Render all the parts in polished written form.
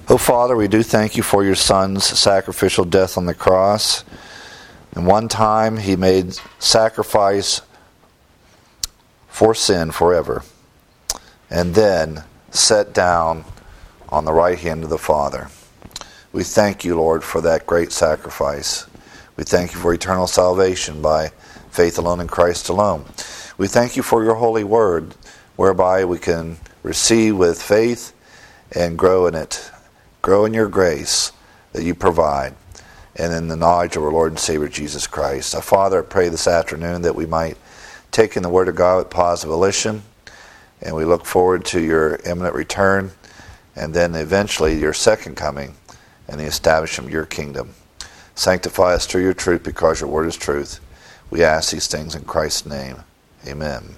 Oh, Father, we do thank you for your Son's sacrificial death on the cross. And one time he made sacrifice for sin forever, and then sat down on the right hand of the Father. We thank you, Lord, for that great sacrifice. We thank you for eternal salvation by faith alone in Christ alone. We thank you for your holy word, whereby we can receive with faith and grow in it. Grow in your grace that you provide, and in the knowledge of our Lord and Savior Jesus Christ. Father, I pray this afternoon that we might take in the Word of God with positive volition, and we look forward to your imminent return, and then eventually your second coming and the establishment of your kingdom. Sanctify us through your truth, because your word is truth. We ask these things in Christ's name. Amen.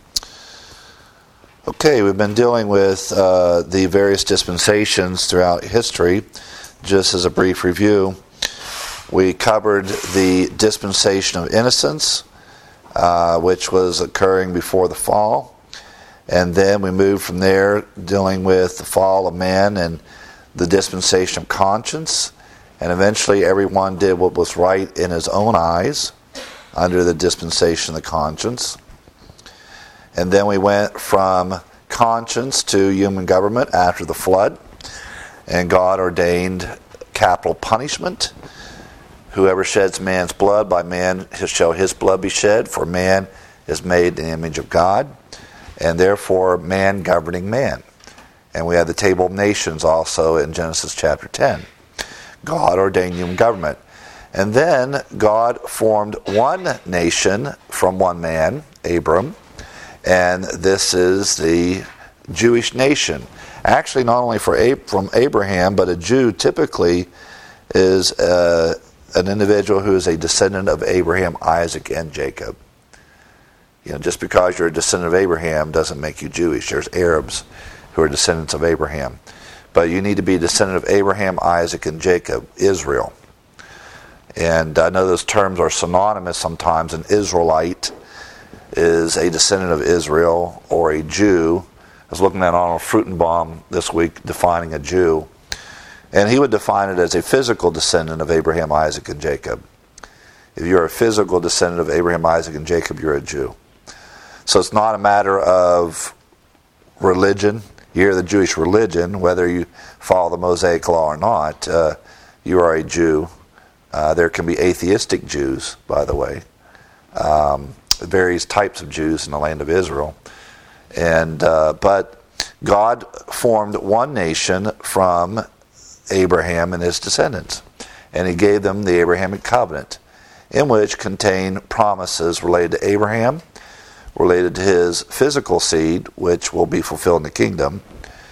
Okay, we've been dealing with the various dispensations throughout history. Just as a brief review, we covered the dispensation of innocence, which was occurring before the fall. And then we moved from there dealing with the fall of man and the dispensation of conscience. And eventually everyone did what was right in his own eyes under the dispensation of the conscience. And then we went from conscience to human government after the flood. And God ordained capital punishment. Whoever sheds man's blood, by man shall his blood be shed, for man is made in the image of God, and therefore man governing man. And we have the table of nations also in Genesis chapter 10. God ordained human government. And then God formed one nation from one man, Abram, and this is the Jewish nation. Actually, not only from Abraham, but a Jew typically is an individual who is a descendant of Abraham, Isaac, and Jacob. You know, just because you're a descendant of Abraham doesn't make you Jewish. There's Arabs who are descendants of Abraham. But you need to be a descendant of Abraham, Isaac, and Jacob, Israel. And I know those terms are synonymous sometimes. An Israelite is a descendant of Israel or a Jew. I was looking at Arnold Fruchtenbaum this week defining a Jew. And he would define it as a physical descendant of Abraham, Isaac, and Jacob. If you're a physical descendant of Abraham, Isaac, and Jacob, you're a Jew. So it's not a matter of religion. You hear the Jewish religion, whether you follow the Mosaic law or not, you are a Jew. There can be atheistic Jews, by the way. Various types of Jews in the land of Israel. But God formed one nation from Abraham and his descendants. And he gave them the Abrahamic covenant, in which contained promises related to Abraham, related to his physical seed, which will be fulfilled in the kingdom,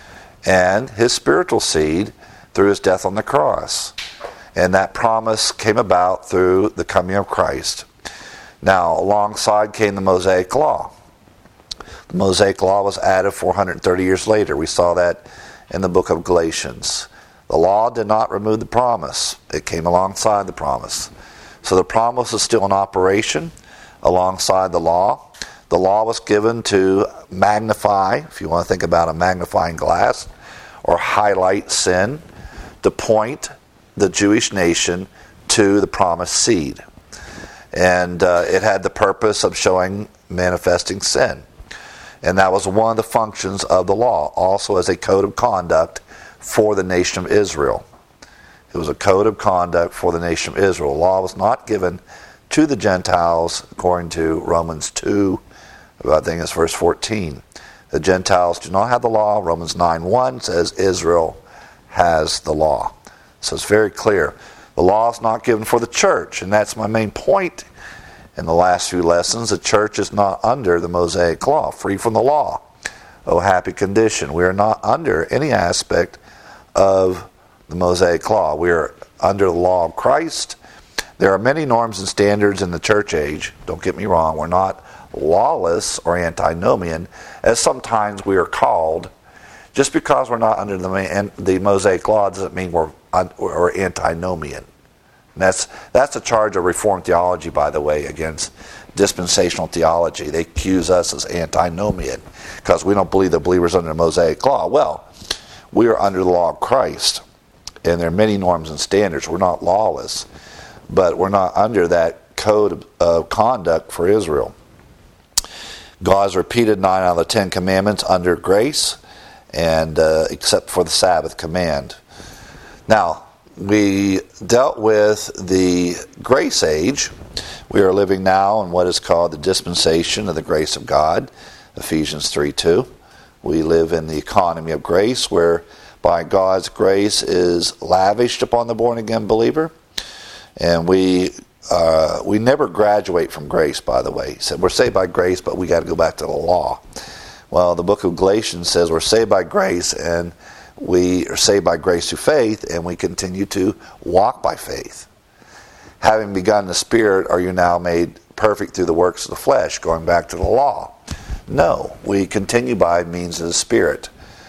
and his spiritual seed through his death on the cross. And that promise came about through the coming of Christ. Now, alongside came the Mosaic Law. The Mosaic Law was added 430 years later. We saw that in the book of Galatians. The law did not remove the promise. It came alongside the promise. So the promise is still in operation alongside the law. The law was given to magnify, if you want to think about a magnifying glass, or highlight sin, to point the Jewish nation to the promised seed. And it had the purpose of manifesting sin. And that was one of the functions of the law, also as a code of conduct for the nation of Israel. It was a code of conduct for the nation of Israel. The law was not given to the Gentiles, according to Romans 2, I think it's verse 14. The Gentiles do not have the law. Romans 9:1 says Israel has the law. So it's very clear. The law is not given for the church, and that's my main point in the last few lessons. The church is not under the Mosaic law, free from the law. Oh, happy condition. We are not under any aspect of the Mosaic law. We are under the law of Christ. There are many norms and standards in the church age. Don't get me wrong. We're not lawless or antinomian, as sometimes we are called. Just because we're not under the Mosaic law doesn't mean we're antinomian. And that's a charge of Reformed theology, by the way, against dispensational theology. They accuse us as antinomian because we don't believe that believers are under the Mosaic law. Well, we are under the law of Christ. And there are many norms and standards. We're not lawless, but we're not under that code of conduct for Israel. God has repeated 9 out of the 10 commandments under grace, and except for the Sabbath command. Now, we dealt with the grace age. We are living now in what is called the dispensation of the grace of God, Ephesians 3:2. We live in the economy of grace, where by God's grace is lavished upon the born-again believer. And we never graduate from grace, by the way. He said we're saved by grace, but we got to go back to the law. Well, the book of Galatians says we're saved by grace, and we are saved by grace through faith, and we continue to walk by faith. Having begun the Spirit, are you now made perfect through the works of the flesh, going back to the law? No, we continue by means of the Spirit.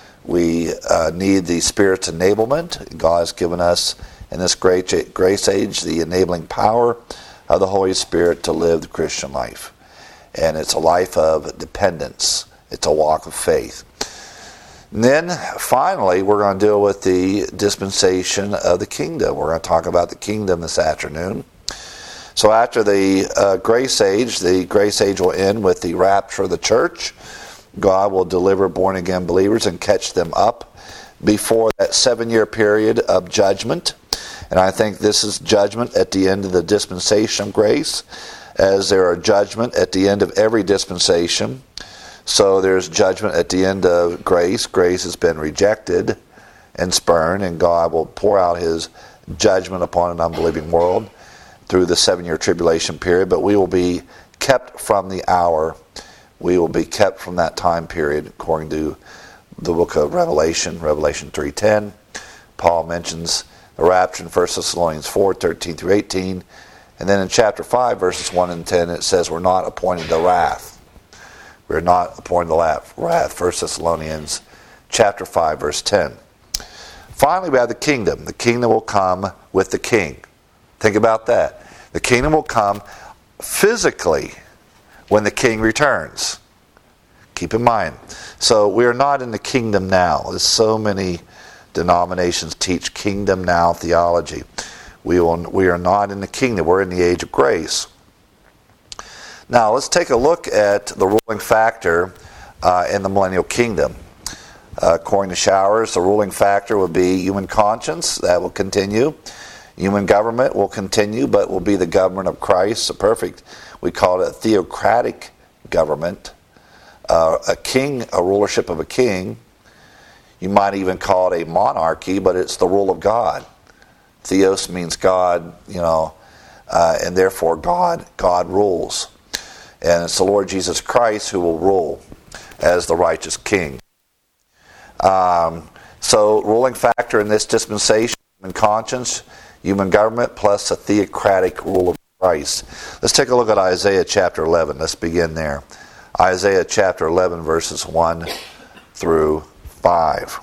We need the Spirit's enablement. God has given us in this great grace age the enabling power of the Holy Spirit to live the Christian life. And it's a life of dependence. It's a walk of faith. And then, finally, we're going to deal with the dispensation of the kingdom. We're going to talk about the kingdom this afternoon. So after the grace age will end with the rapture of the church. God will deliver born-again believers and catch them up before that 7-year period of judgment. And I think this is judgment at the end of the dispensation of grace, as there are judgment at the end of every dispensation. So there's judgment at the end of grace. Grace has been rejected and spurned, and God will pour out His judgment upon an unbelieving world through the 7-year tribulation period. But we will be kept from the hour. We will be kept from that time period, according to the book of Revelation 3:10. Paul mentions the rapture in 1 Thessalonians 4:13 through 18. And then in chapter 5, verses 1 and 10, it says we're not appointed to wrath. We're not appointed to wrath. 1 Thessalonians chapter 5, verse 10. Finally, we have the kingdom. The kingdom will come with the king. Think about that. The kingdom will come physically when the king returns. Keep in mind. So we are not in the kingdom now. There's so many denominations teach kingdom now theology. We are not in the kingdom. We're in the age of grace. Now let's take a look at the ruling factor in the millennial kingdom. According to Showers, the ruling factor will be human conscience. That will continue. Human government will continue, but will be the government of Christ, the perfect. We call it a theocratic government. A king, a rulership of a king. You might even call it a monarchy, but it's the rule of God. Theos means God, and therefore God rules. And it's the Lord Jesus Christ who will rule as the righteous king. So ruling factor in this dispensation, human conscience, human government, plus a theocratic rule of Christ. Let's take a look at Isaiah chapter 11. Let's begin there. Isaiah chapter 11, verses 1 through 5.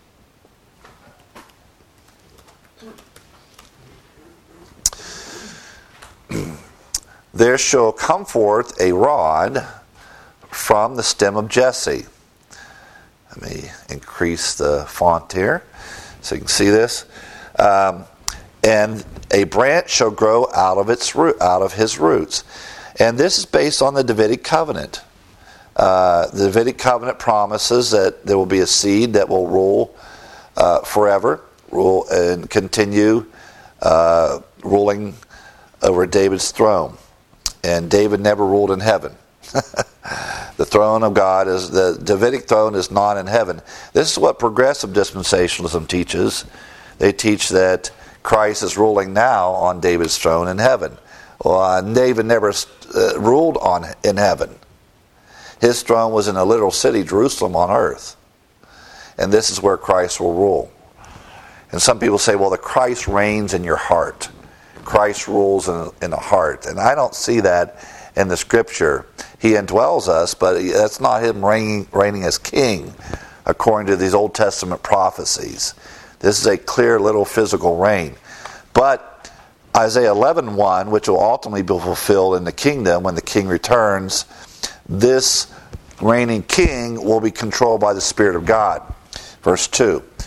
There shall come forth a rod from the stem of Jesse. Let me increase the font here so you can see this. And a branch shall grow out of his roots. And this is based on the Davidic covenant. The Davidic covenant promises that there will be a seed that will rule forever, rule and continue ruling over David's throne. And David never ruled in heaven. The throne of God is the Davidic throne is not in heaven. This is what progressive dispensationalism teaches. They teach that Christ is ruling now on David's throne in heaven. Well, David never ruled in heaven. His throne was in a literal city, Jerusalem, on earth. And this is where Christ will rule. And some people say, well, the Christ reigns in your heart. Christ rules in the heart. And I don't see that in the Scripture. He indwells us, but that's not Him reigning as king, according to these Old Testament prophecies. This is a clear little physical reign. But Isaiah 11:1, which will ultimately be fulfilled in the kingdom when the king returns, this reigning king will be controlled by the Spirit of God. Verse 2.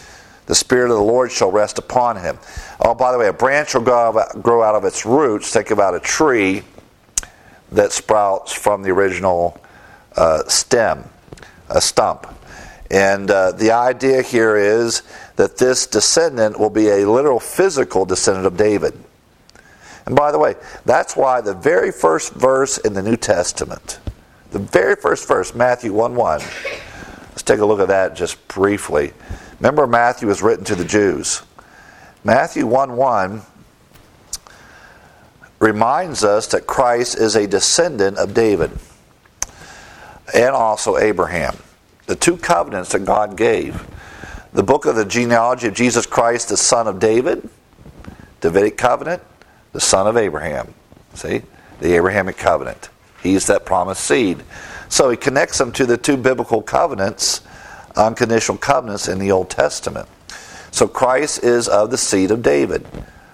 The Spirit of the Lord shall rest upon him. Oh, by the way, a branch will grow out of its roots. Think about a tree that sprouts from the original stem, a stump. And the idea here is that this descendant will be a literal physical descendant of David. And by the way, that's why the very first verse in the New Testament, the very first verse, Matthew 1:1, let's take a look at that just briefly. Remember, Matthew was written to the Jews. Matthew 1:1 reminds us that Christ is a descendant of David and also Abraham. The two covenants that God gave. The book of the genealogy of Jesus Christ, the son of David, Davidic covenant, the son of Abraham. See? The Abrahamic covenant. He's that promised seed. So he connects them to the two biblical covenants, unconditional covenants in the Old Testament. So Christ is of the seed of David.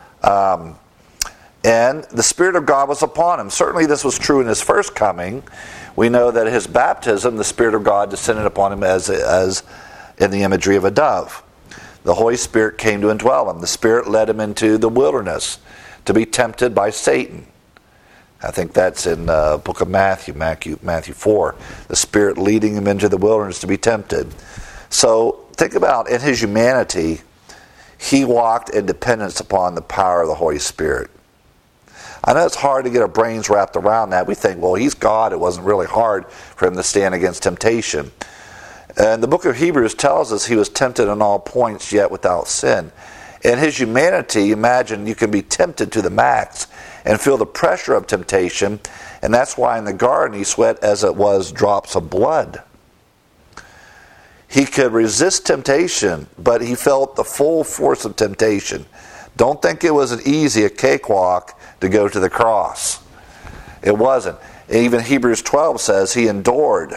And the Spirit of God was upon him. Certainly this was true in his first coming. We know that his baptism, the Spirit of God descended upon him as in the imagery of a dove. The Holy Spirit came to indwell him. The Spirit led him into the wilderness to be tempted by Satan. I think that's in the book of Matthew 4. The Spirit leading him into the wilderness to be tempted. So think about, in his humanity, he walked in dependence upon the power of the Holy Spirit. I know it's hard to get our brains wrapped around that. We think, well, he's God. It wasn't really hard for him to stand against temptation. And the book of Hebrews tells us he was tempted in all points, yet without sin. In his humanity, imagine you can be tempted to the max and feel the pressure of temptation. And that's why in the garden he sweat as it was drops of blood. He could resist temptation, but he felt the full force of temptation. Don't think it was a cakewalk to go to the cross. It wasn't. Even Hebrews 12 says he endured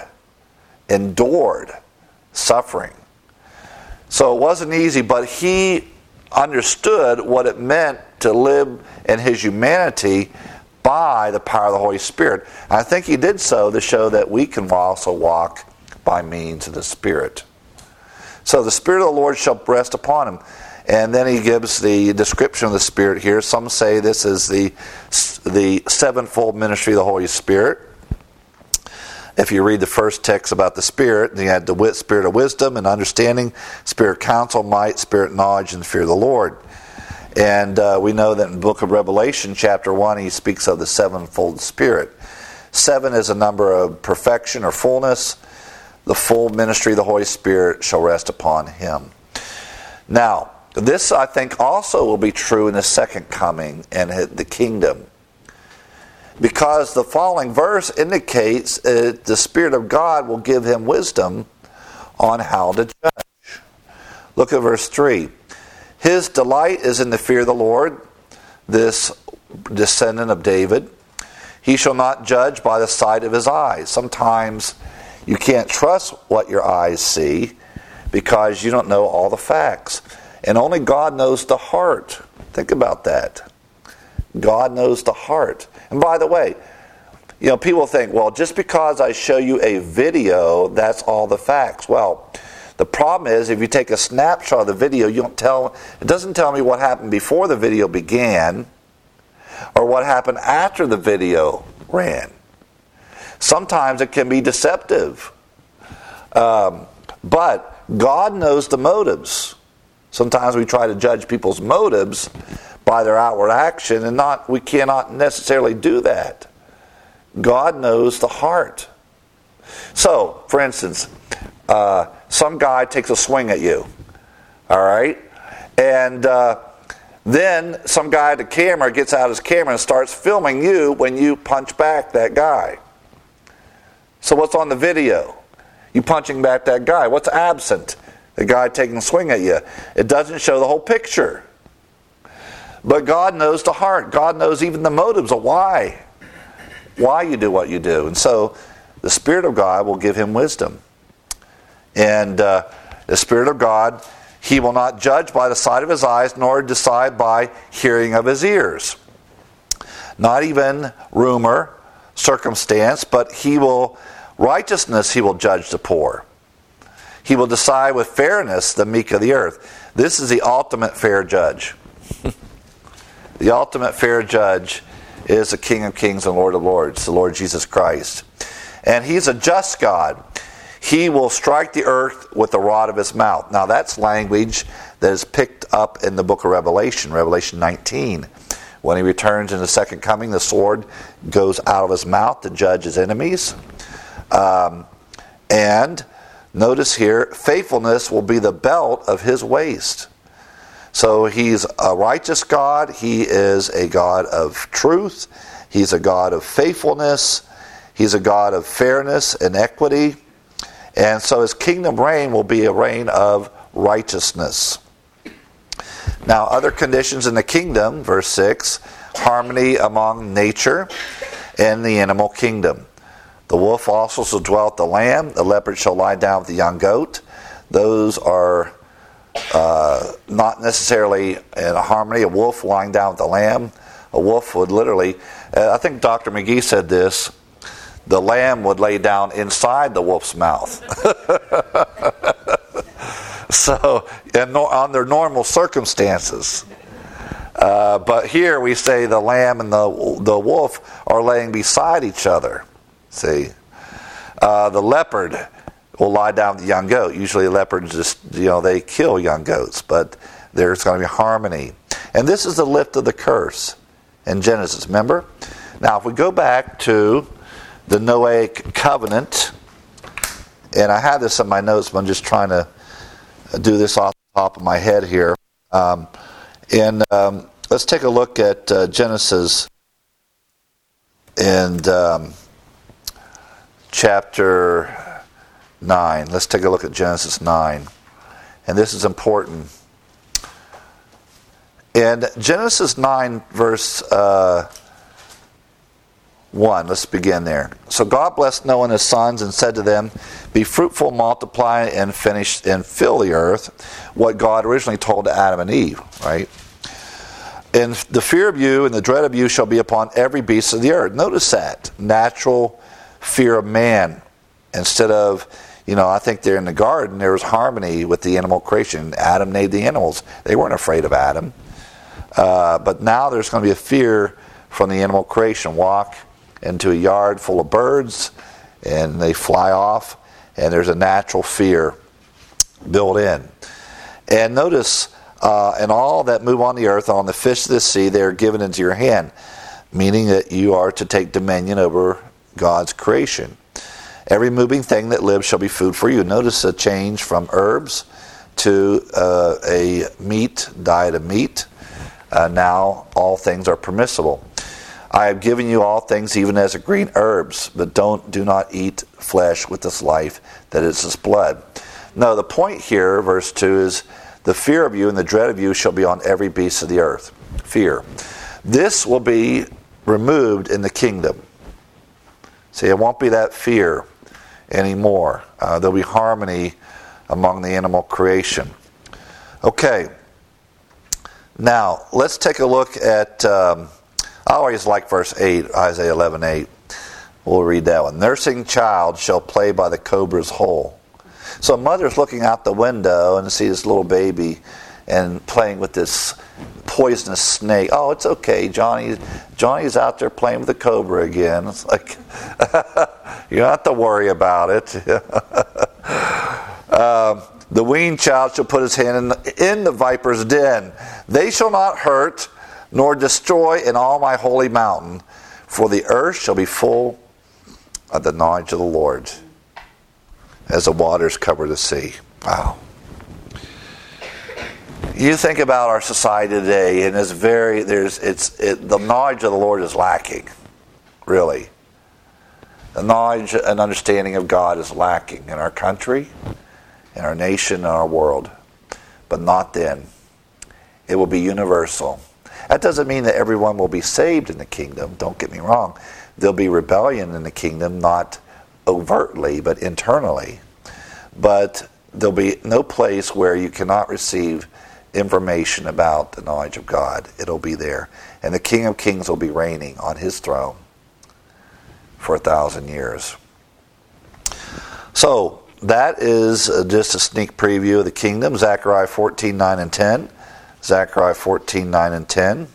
suffering. So it wasn't easy, but he understood what it meant to live in his humanity by the power of the Holy Spirit. And I think he did so to show that we can also walk by means of the Spirit. So the Spirit of the Lord shall rest upon him. And then he gives the description of the Spirit here. Some say this is the sevenfold ministry of the Holy Spirit. If you read the first text about the Spirit, you had the Spirit of wisdom and understanding, Spirit of counsel, might, Spirit of knowledge, and fear of the Lord. And we know that in the book of Revelation, chapter 1, he speaks of the sevenfold Spirit. 7 is a number of perfection or fullness. The full ministry of the Holy Spirit shall rest upon him. Now, this, I think, also will be true in the second coming and the kingdom. Because the following verse indicates the Spirit of God will give him wisdom on how to judge. Look at verse 3. His delight is in the fear of the Lord, this descendant of David. He shall not judge by the sight of his eyes. Sometimes you can't trust what your eyes see because you don't know all the facts. And only God knows the heart. Think about that. God knows the heart. And by the way, people think, well, just because I show you a video, that's all the facts. Well, the problem is if you take a snapshot of the video, it doesn't tell me what happened before the video began or what happened after the video ran. Sometimes it can be deceptive. But God knows the motives. Sometimes we try to judge people's motives by their outward action, and we cannot necessarily do that. God knows the heart. So, for instance, some guy takes a swing at you, all right? And then some guy at the camera gets out his camera and starts filming you when you punch back that guy. So what's on the video? You punching back that guy. What's absent? The guy taking a swing at you. It doesn't show the whole picture. But God knows the heart. God knows even the motives of why you do what you do. And so the Spirit of God will give him wisdom. And the Spirit of God, he will not judge by the sight of his eyes, nor decide by hearing of his ears. Not even rumor, circumstance, but righteousness he will judge the poor. He will decide with fairness the meek of the earth. This is the ultimate fair judge. The ultimate fair judge is the King of Kings and Lord of Lords, the Lord Jesus Christ. And he's a just God. He will strike the earth with the rod of his mouth. Now that's language that is picked up in the book of Revelation, Revelation 19. When he returns in the second coming, the sword goes out of his mouth to judge his enemies. And notice here, faithfulness will be the belt of his waist. So he's a righteous God. He is a God of truth. He's a God of faithfulness. He's a God of fairness and equity. And so his kingdom reign will be a reign of righteousness. Now, other conditions in the kingdom, verse 6, harmony among nature and the animal kingdom. The wolf also shall dwell with the lamb. The leopard shall lie down with the young goat. Those are not necessarily in harmony. A wolf lying down with the lamb. A wolf would literally, I think Dr. McGee said this, the lamb would lay down inside the wolf's mouth. So, under normal circumstances. But here we say the lamb and the wolf are laying beside each other. See? The leopard will lie down with the young goat. Usually leopards just, they kill young goats, but there's going to be harmony. And this is the lift of the curse in Genesis, remember? Now, if we go back to the Noahic covenant, and I have this in my notes, but I'm just trying to do this off the top of my head here. Let's take a look at Genesis and chapter 9. Let's take a look at Genesis 9. And this is important. In Genesis 9, verse 1, let's begin there. So God blessed Noah and his sons and said to them, be fruitful, multiply, and finish and fill the earth. What God originally told to Adam and Eve, right? And the fear of you and the dread of you shall be upon every beast of the earth. Notice that. Natural fear of man. Instead of, I think there in the garden, there was harmony with the animal creation. Adam made the animals. They weren't afraid of Adam. But now there's going to be a fear from the animal creation. Walk into a yard full of birds, and they fly off, and there's a natural fear built in. And notice, and all that move on the earth, on the fish of the sea, they are given into your hand, meaning that you are to take dominion over God's creation. Every moving thing that lives shall be food for you. Notice a change from herbs to a diet of meat. Now all things are permissible. I have given you all things, even as a green herbs, but do not eat flesh with this life, that is this blood. No, the point here, verse 2, is the fear of you and the dread of you shall be on every beast of the earth. Fear. This will be removed in the kingdom. See, it won't be that fear anymore. There'll be harmony among the animal creation. Okay. Now, let's take a look at, I always like verse 8, Isaiah 11:8. We'll read that one. Nursing child shall play by the cobra's hole. So a mother's looking out the window and see this little baby and playing with this poisonous snake. Oh, it's okay, Johnny's out there playing with the cobra again. It's like, you don't have to worry about it. The weaned child shall put his hand in the viper's den. They shall not hurt nor destroy in all my holy mountain, for the earth shall be full of the knowledge of the Lord, as the waters cover the sea. Wow. You think about our society today, and the knowledge of the Lord is lacking, really. The knowledge and understanding of God is lacking in our country, in our nation, in our world. But not then. It will be universal. That doesn't mean that everyone will be saved in the kingdom. Don't get me wrong. There'll be rebellion in the kingdom, not overtly, but internally. But there'll be no place where you cannot receive information about the knowledge of God. It'll be there. And the King of Kings will be reigning on his throne for 1,000 years. So, that is just a sneak preview of the kingdom. Zechariah 14, 9 and 10. Zechariah 14, 9 and 10.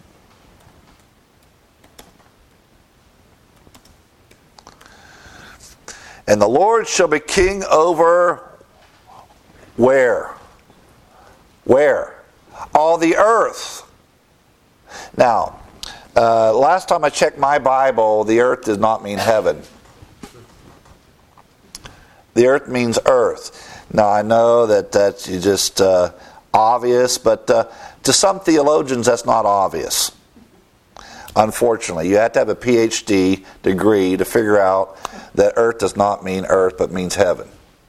And the Lord shall be king over where? Where? All the earth. Now, last time I checked my Bible, the earth does not mean heaven. The earth means earth. Now, I know that that's just obvious, but to some theologians, that's not obvious. Unfortunately, you have to have a PhD degree to figure out that earth does not mean earth, but means heaven.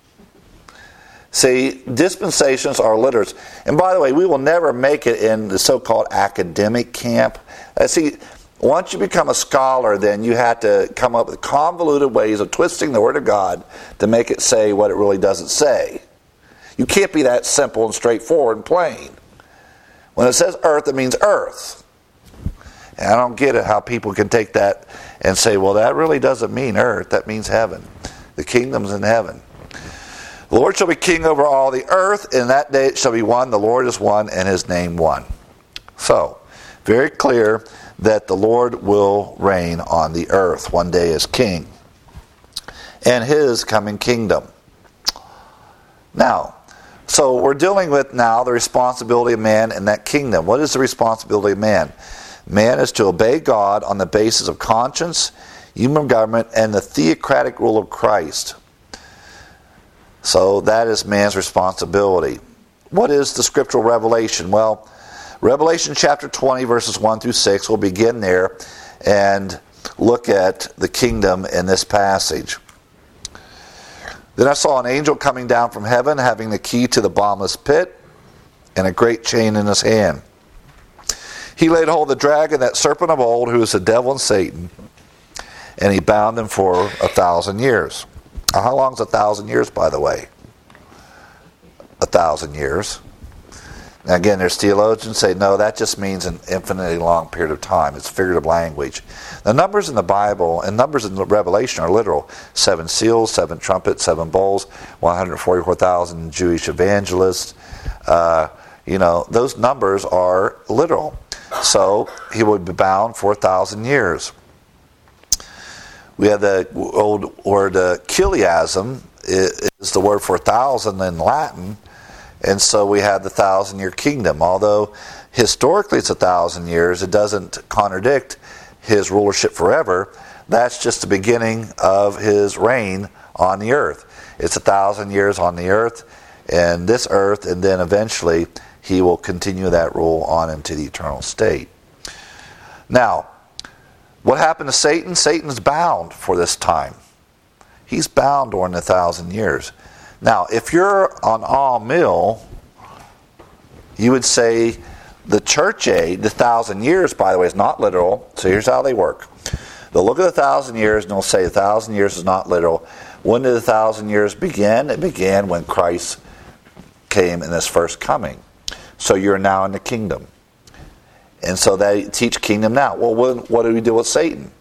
See, dispensations are literals. And by the way, we will never make it in the so-called academic camp. See, once you become a scholar, then you have to come up with convoluted ways of twisting the Word of God to make it say what it really doesn't say. You can't be that simple and straightforward and plain. When it says earth, it means earth. And I don't get it how people can take that and say, well, that really doesn't mean earth. That means heaven. The kingdom's in heaven. The Lord shall be king over all the earth. In that day it shall be one. The Lord is one, and his name one. So, very clear that the Lord will reign on the earth one day as king. And his coming kingdom. Now, so we're dealing with now the responsibility of man in that kingdom. What is the responsibility of man? Man is to obey God on the basis of conscience, human government, and the theocratic rule of Christ. So that is man's responsibility. What is the scriptural revelation? Well, Revelation chapter 20, verses 1 through 6, we'll begin there and look at the kingdom in this passage. Then I saw an angel coming down from heaven, having the key to the bottomless pit and a great chain in his hand. He laid hold of the dragon, that serpent of old, who is the devil and Satan, and he bound him for 1,000 years. Now, how long is 1,000 years, by the way? 1,000 years. Now, again, there's theologians say, no, that just means an infinitely long period of time. It's figurative language. The numbers in the Bible and numbers in the Revelation are literal. 7 seals, 7 trumpets, 7 bowls, 144,000 Jewish evangelists. Those numbers are literal. So he would be bound for 1,000 years. We have the old word chiliasm, is the word for 1,000 in Latin, and so we have the 1,000-year kingdom. Although historically it's 1,000 years, it doesn't contradict his rulership forever. That's just the beginning of his reign on the earth. It's 1,000 years on the earth, and this earth, and then eventually he will continue that rule on into the eternal state. Now, what happened to Satan? Satan's bound for this time. He's bound during the 1,000 years. Now, if you're on all mill, you would say the church age, the 1,000 years, by the way, is not literal. So here's how they work. They'll look at the 1,000 years and they'll say 1,000 years is not literal. When did the 1,000 years begin? It began when Christ came in his first coming. So you're now in the kingdom. And so they teach kingdom now. Well, what do we do with Satan?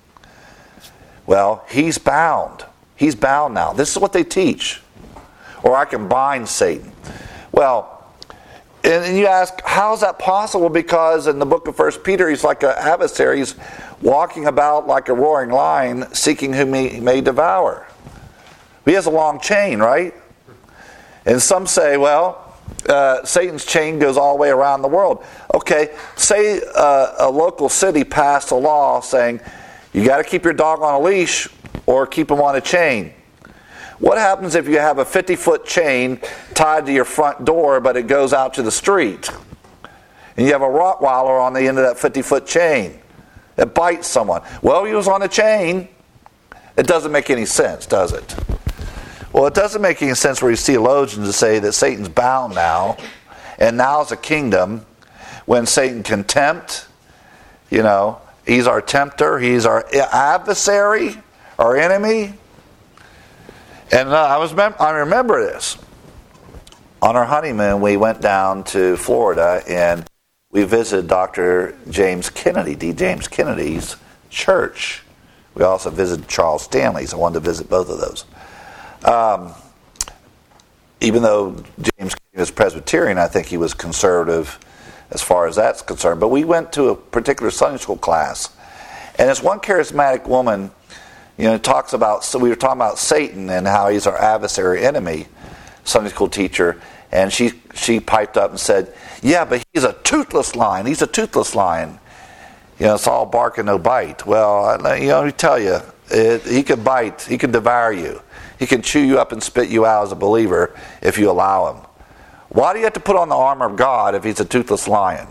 Well, he's bound. He's bound now. This is what they teach. Or I can bind Satan. Well, and you ask, how is that possible? Because in the book of 1 Peter, he's like an adversary. He's walking about like a roaring lion, seeking whom he may devour. He has a long chain, right? And some say, well, Satan's chain goes all the way around the world. Okay, say a local city passed a law saying you got to keep your dog on a leash or keep him on a chain. What happens if you have a 50-foot chain tied to your front door, but it goes out to the street? And you have a Rottweiler on the end of that 50-foot chain that bites someone. Well, he was on a chain. It doesn't make any sense, does it? Well, it doesn't make any sense for these theologians to say that Satan's bound now, and now's a kingdom when Satan can tempt. He's our tempter, he's our adversary, our enemy. And I remember this. On our honeymoon, we went down to Florida and we visited Dr. James Kennedy, D. James Kennedy's church. We also visited Charles Stanley's. I wanted to visit both of those. even though James King is Presbyterian, I think he was conservative as far as that's concerned. But we went to a particular Sunday school class, and this one charismatic woman, talks about, so we were talking about Satan and how he's our adversary enemy, Sunday school teacher, and she piped up and said, yeah, but he's a toothless lion. He's a toothless lion. It's all bark and no bite. Well, let me tell you, he can bite. He can devour you. He can chew you up and spit you out as a believer if you allow him. Why do you have to put on the armor of God if he's a toothless lion?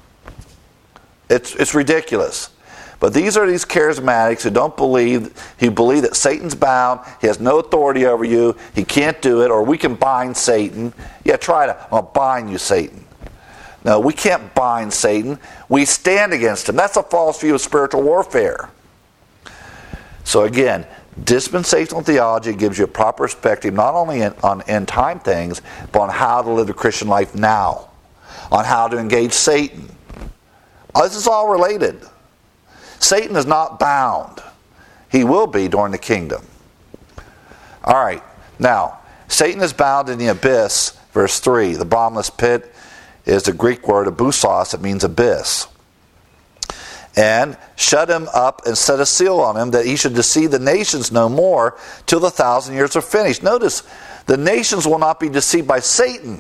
It's ridiculous. But these are these charismatics who believe that Satan's bound, he has no authority over you, he can't do it, or we can bind Satan. Yeah, try to. I'll bind you, Satan. No, we can't bind Satan. We stand against him. That's a false view of spiritual warfare. So again, dispensational theology gives you a proper perspective not only on end time things, but on how to live the Christian life now, on how to engage Satan. This is all related. Satan is not bound. He will be during the kingdom. All right. Now, Satan is bound in the abyss, verse 3. The bottomless pit is the Greek word abyssos. It means abyss. And shut him up and set a seal on him that he should deceive the nations no more till the 1,000 years are finished. Notice, the nations will not be deceived by Satan.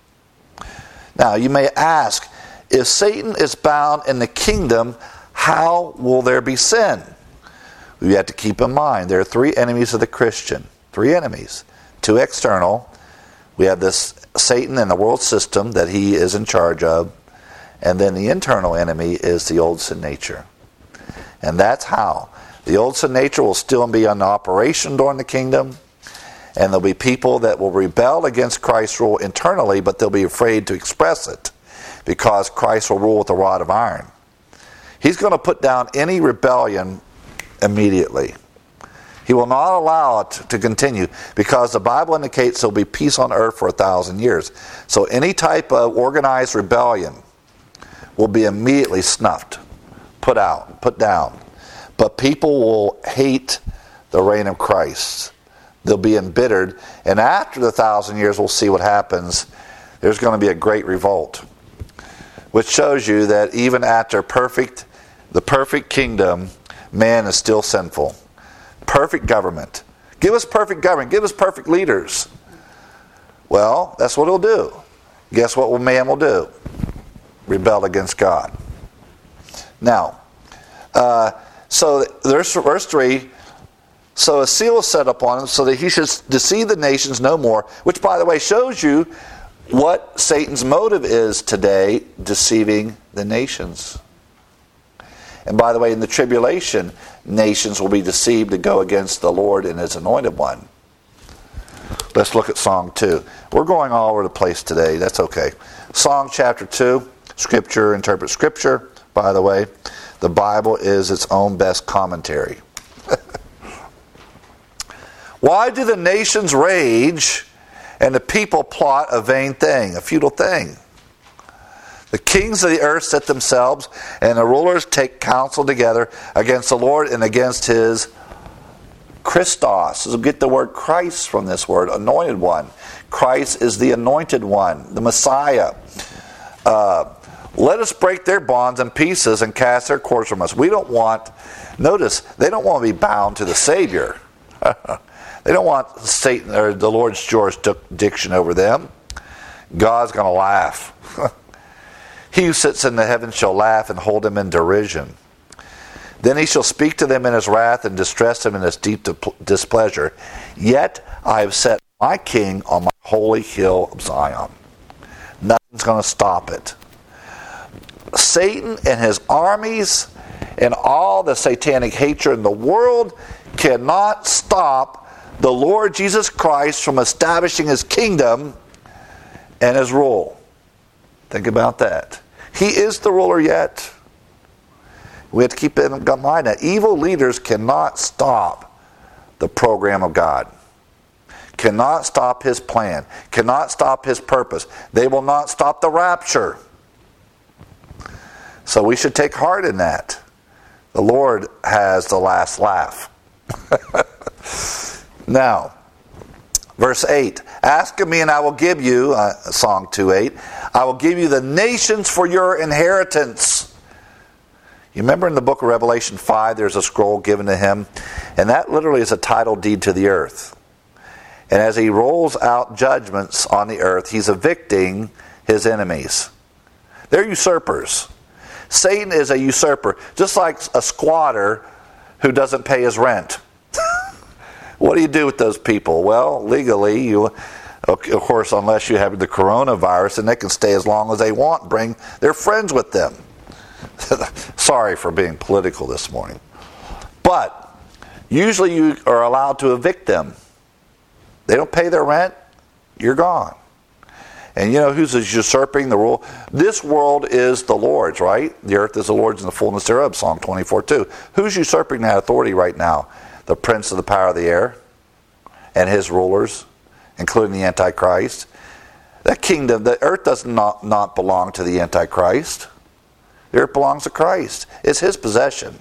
Now, you may ask, if Satan is bound in the kingdom, how will there be sin? We have to keep in mind there are three enemies of the Christian. Three enemies. Two external. We have this Satan and the world system that he is in charge of. And then the internal enemy is the old sin nature. And that's how. The old sin nature will still be in operation during the kingdom. And there'll be people that will rebel against Christ's rule internally, but they'll be afraid to express it because Christ will rule with a rod of iron. He's going to put down any rebellion immediately. He will not allow it to continue because the Bible indicates there'll be peace on earth for 1,000 years. So any type of organized rebellion will be immediately snuffed, put out, put down. But people will hate the reign of Christ. They'll be embittered. And after the 1,000 years, we'll see what happens. There's going to be a great revolt, which shows you that even after the perfect kingdom, man is still sinful. Perfect government. Give us perfect government. Give us perfect leaders. Well, that's what he'll do. Guess what man will do? Rebel against God. Now, so there's verse 3. So a seal is set upon him so that he should deceive the nations no more, which, by the way, shows you what Satan's motive is today, deceiving the nations. And by the way, in the tribulation, nations will be deceived to go against the Lord and his anointed one. Let's look at Song 2. We're going all over the place today. That's okay. Song chapter 2, Scripture interprets Scripture. By the way, the Bible is its own best commentary. Why do the nations rage and the people plot a vain thing, a futile thing? The kings of the earth set themselves, and the rulers take counsel together against the Lord and against his Christos. So get the word Christ from this word, anointed one. Christ is the anointed one, the Messiah. Let us break their bonds in pieces and cast their cords from us. We don't want, notice, they don't want to be bound to the Savior. They don't want Satan or the Lord's jurisdiction over them. God's going to laugh. He who sits in the heavens shall laugh and hold him in derision. Then he shall speak to them in his wrath and distress them in his deep displeasure. Yet I have set my king on my holy hill of Zion. Nothing's going to stop it. Satan and his armies and all the satanic hatred in the world cannot stop the Lord Jesus Christ from establishing his kingdom and his rule. Think about that. He is the ruler yet. We have to keep in mind that evil leaders cannot stop the program of God. Cannot stop his plan. Cannot stop his purpose. They will not stop the rapture. So we should take heart in that. The Lord has the last laugh. Now, Verse 8, ask of me and I will give you, Psalm 2:8, I will give you the nations for your inheritance. You remember in the book of Revelation 5, there's a scroll given to him, and that literally is a title deed to the earth. And as he rolls out judgments on the earth, he's evicting his enemies. They're usurpers. Satan is a usurper, just like a squatter who doesn't pay his rent. What do you do with those people? Well, legally, of course, unless you have the coronavirus, and they can stay as long as they want, bring their friends with them. Sorry for being political this morning. But usually you are allowed to evict them. They don't pay their rent, you're gone. And you know who's usurping the rule? This world is the Lord's, right? The earth is the Lord's and the fullness thereof, Psalm 24:2. Who's usurping that authority right now? The prince of the power of the air and his rulers, including the Antichrist. That kingdom, the earth does not belong to the Antichrist. The earth belongs to Christ. It's his possession.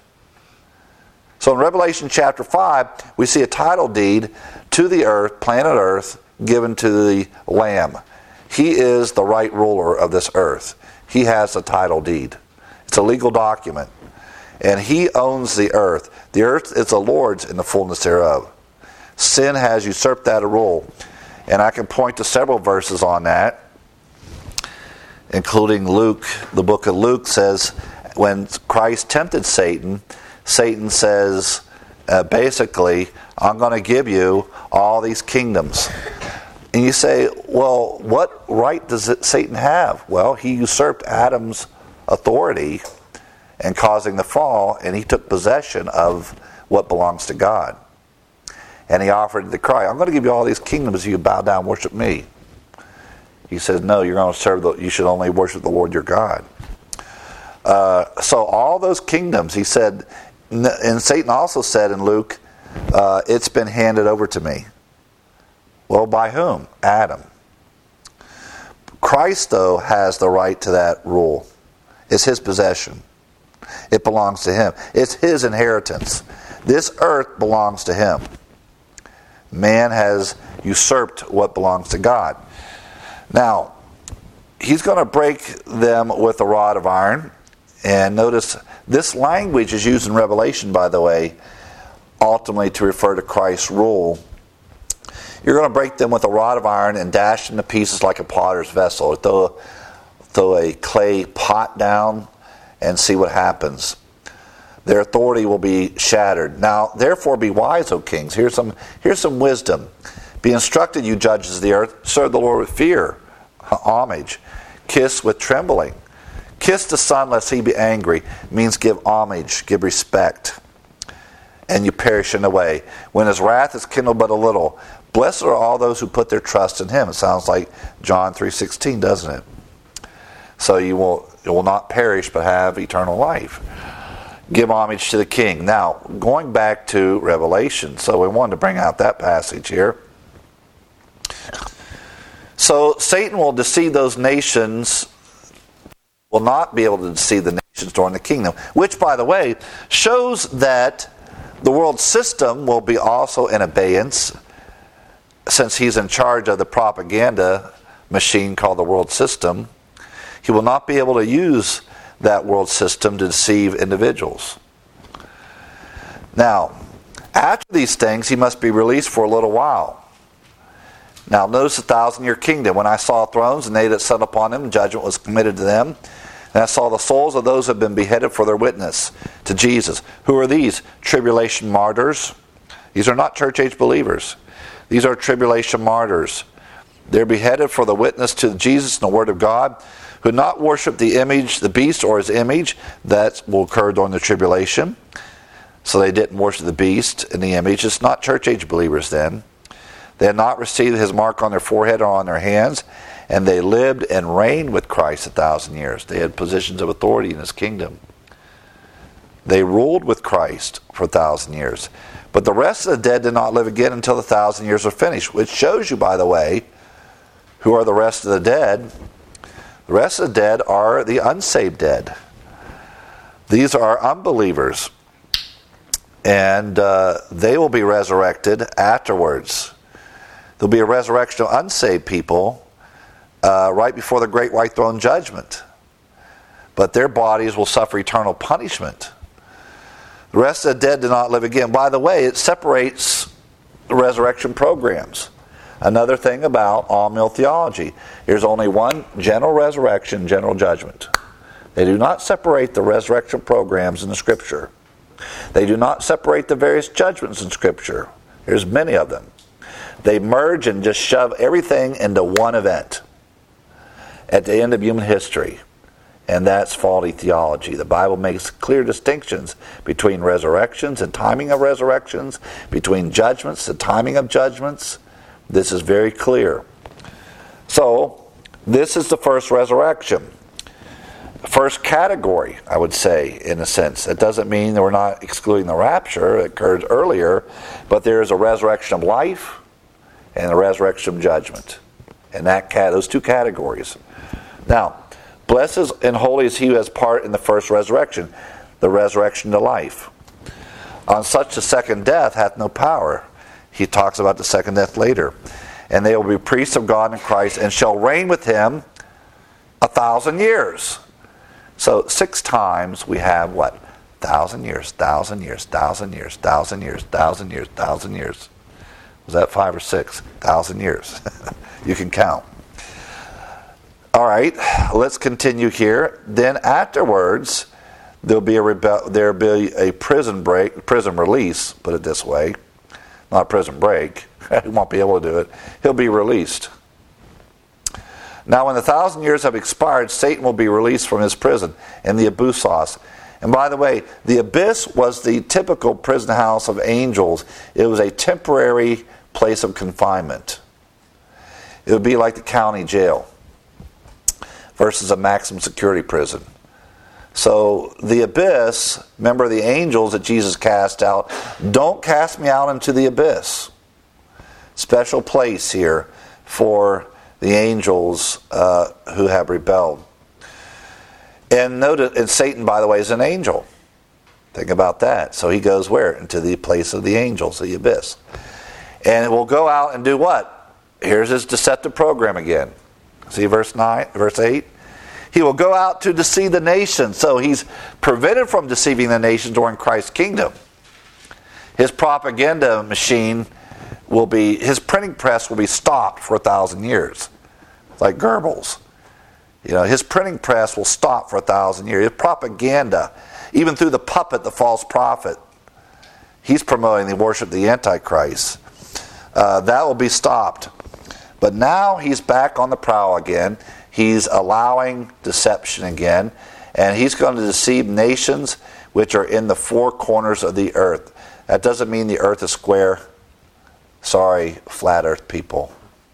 So in Revelation chapter 5, we see a title deed to the earth, planet earth, given to the Lamb. He is the right ruler of this earth. He has a title deed. It's a legal document. And he owns the earth. The earth is the Lord's in the fullness thereof. Sin has usurped that rule. And I can point to several verses on that, including Luke. The book of Luke says, when Christ tempted Satan, Satan says, basically, I'm going to give you all these kingdoms. And you say, well, what right does Satan have? Well, he usurped Adam's authority and causing the fall, and he took possession of what belongs to God. And he offered the cry, I'm going to give you all these kingdoms if you bow down and worship me. He says, no, you're going to serve you should only worship the Lord your God. So all those kingdoms, he said, and Satan also said in Luke, it's been handed over to me. Well, by whom? Adam. Christ, though, has the right to that rule. It's his possession. It belongs to him. It's his inheritance. This earth belongs to him. Man has usurped what belongs to God. Now, he's going to break them with a rod of iron. And notice, this language is used in Revelation, by the way, ultimately to refer to Christ's rule. You're going to break them with a rod of iron and dash them to pieces like a potter's vessel. Throw a clay pot down and see what happens. Their authority will be shattered. Now, therefore, be wise, O kings. Here's some wisdom. Be instructed, you judges of the earth. Serve the Lord with fear, homage. Kiss with trembling. Kiss the Son, lest he be angry. It means give homage, give respect. And you perish in the way. When his wrath is kindled but a little. Blessed are all those who put their trust in him. It sounds like John 3:16, doesn't it? So you will not perish but have eternal life. Give homage to the King. Now, going back to Revelation, so we wanted to bring out that passage here. So Satan will deceive those nations, will not be able to deceive the nations during the kingdom, which, by the way, shows that the world system will be also in abeyance, since he's in charge of the propaganda machine called the world system. He will not be able to use that world system to deceive individuals. Now, after these things, he must be released for a little while. Now, notice the 1,000-year kingdom. When I saw thrones and they that sat upon them, judgment was committed to them. And I saw the souls of those who have been beheaded for their witness to Jesus. Who are these? Tribulation martyrs. These are not church-age believers. These are tribulation martyrs. They're beheaded for the witness to Jesus and the Word of God, who not worship the image, the beast or his image. That will occur during the tribulation. So they didn't worship the beast and the image. It's not church-age believers then. They had not received his mark on their forehead or on their hands, and they lived and reigned with Christ 1,000 years. They had positions of authority in his kingdom. They ruled with Christ for 1,000 years. But the rest of the dead did not live again until the 1,000 years were finished, which shows you, by the way, who are the rest of the dead. The rest of the dead are the unsaved dead. These are unbelievers. And they will be resurrected afterwards. There'll be a resurrection of unsaved people right before the great white throne judgment. But their bodies will suffer eternal punishment. The rest of the dead do not live again. By the way, it separates the resurrection programs. Another thing about all-mill theology. There's only one general resurrection, general judgment. They do not separate the resurrection programs in the Scripture. They do not separate the various judgments in Scripture. There's many of them. They merge and just shove everything into one event at the end of human history. And that's faulty theology. The Bible makes clear distinctions between resurrections and timing of resurrections, between judgments, the timing of judgments. This is very clear. So, this is the first resurrection. First category, I would say, in a sense. That doesn't mean that we're not excluding the rapture. It occurred earlier. But there is a resurrection of life and a resurrection of judgment. And those two categories. Now, blessed and holy is he who has part in the first resurrection, the resurrection to life. On such a second death hath no power. He talks about the second death later. And they will be priests of God in Christ and shall reign with him 1,000 years. So 6 times we have what? 1,000 years, 1,000 years, 1,000 years, 1,000 years, 1,000 years, 1,000 years. Was that 5 or 6? 1,000 years. You can count. All right, let's continue here. Then afterwards, there'll be a prison release, put it this way. Not a prison break. He won't be able to do it. He'll be released. Now, when the 1,000 years have expired, Satan will be released from his prison in the abyssos. And by the way, the abyss was the typical prison house of angels. It was a temporary place of confinement. It would be like the county jail versus a maximum security prison. So the abyss, remember the angels that Jesus cast out, don't cast me out into the abyss. Special place here for the angels who have rebelled. And notice, and Satan, by the way, is an angel. Think about that. So he goes where? Into the place of the angels, the abyss. And it will go out and do what? Here's his deceptive program again. See verse 8? He will go out to deceive the nations. So he's prevented from deceiving the nations during Christ's kingdom. His propaganda machine will be, his printing press will be stopped for 1,000 years. Like Goebbels. His printing press will stop for 1,000 years. His propaganda, even through the puppet, the false prophet, he's promoting the worship of the Antichrist. That will be stopped. But now he's back on the prowl again. He's allowing deception again. And he's going to deceive nations which are in the 4 corners of the earth. That doesn't mean the earth is square. Sorry, flat earth people.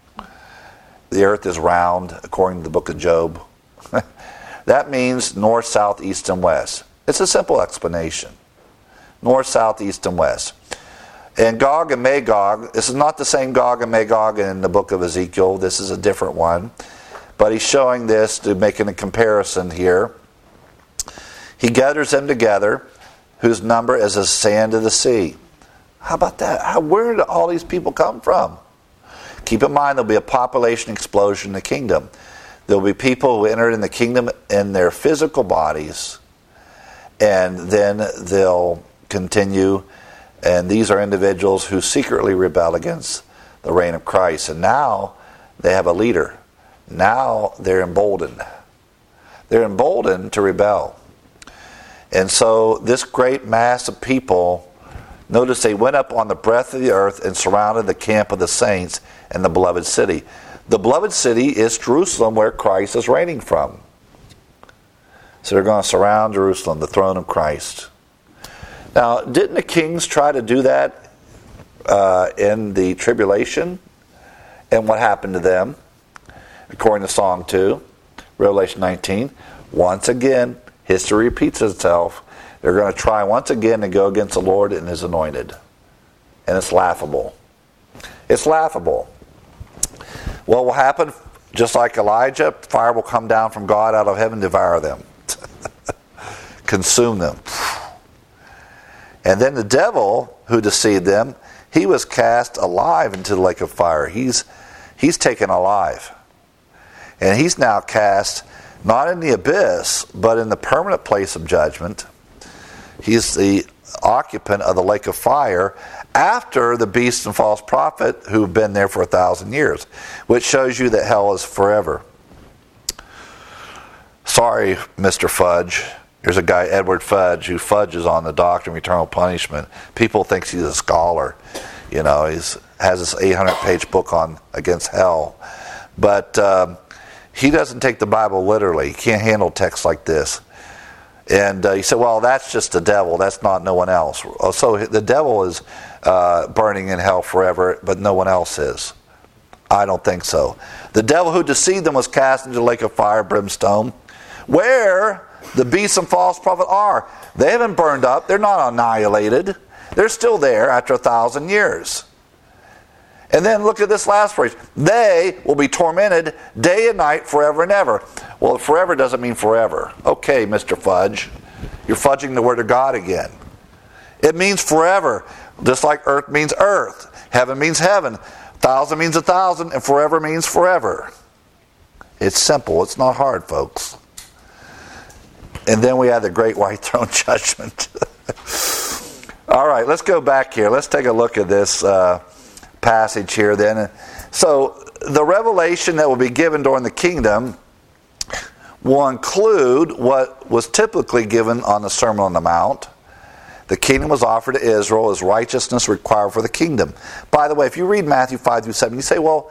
The earth is round, according to the book of Job. That means north, south, east, and west. It's a simple explanation. North, south, east, and west. And Gog and Magog, this is not the same Gog and Magog in the book of Ezekiel. This is a different one. But he's showing this to making a comparison here. He gathers them together, whose number is as sand of the sea. How about that? Where did all these people come from? Keep in mind, there'll be a population explosion in the kingdom. There'll be people who enter in the kingdom in their physical bodies, and then they'll continue. And these are individuals who secretly rebel against the reign of Christ. And now they have a leader. Now they're emboldened. They're emboldened to rebel. And so this great mass of people, notice they went up on the breadth of the earth and surrounded the camp of the saints and the beloved city. The beloved city is Jerusalem, where Christ is reigning from. So they're going to surround Jerusalem, the throne of Christ. Now, didn't the kings try to do that in the tribulation? And what happened to them? According to Psalm 2, Revelation 19, once again, history repeats itself. They're going to try once again to go against the Lord and His anointed. And it's laughable. It's laughable. What will happen? Just like Elijah, fire will come down from God out of heaven and devour them. Consume them. And then the devil who deceived them, He was cast alive into the lake of fire. He's taken alive. And he's now cast not in the abyss, but in the permanent place of judgment. He's the occupant of the lake of fire after the beast and false prophet who've been there for 1,000 years, which shows you that hell is forever. Sorry, Mr. Fudge. There's a guy, Edward Fudge, who fudges on the doctrine of eternal punishment. People think he's a scholar. He has this 800-page book on against hell. But he doesn't take the Bible literally. He can't handle text like this. And he said, well, that's just the devil. That's not no one else. So the devil is burning in hell forever, but no one else is. I don't think so. The devil who deceived them was cast into the lake of fire, brimstone, where the beast and false prophet are. They haven't burned up. They're not annihilated. They're still there after 1,000 years. And then look at this last phrase. They will be tormented day and night forever and ever. Well, forever doesn't mean forever. Okay, Mr. Fudge. You're fudging the word of God again. It means forever. Just like earth means earth. Heaven means heaven. 1,000 means 1,000. And forever means forever. It's simple. It's not hard, folks. And then we have the great white throne judgment. All right, let's go back here. Let's take a look at this passage here then. So the revelation that will be given during the kingdom will include what was typically given on the Sermon on the Mount. The kingdom was offered to Israel as righteousness required for the kingdom. By the way, if you read Matthew 5 through 7, you say, well,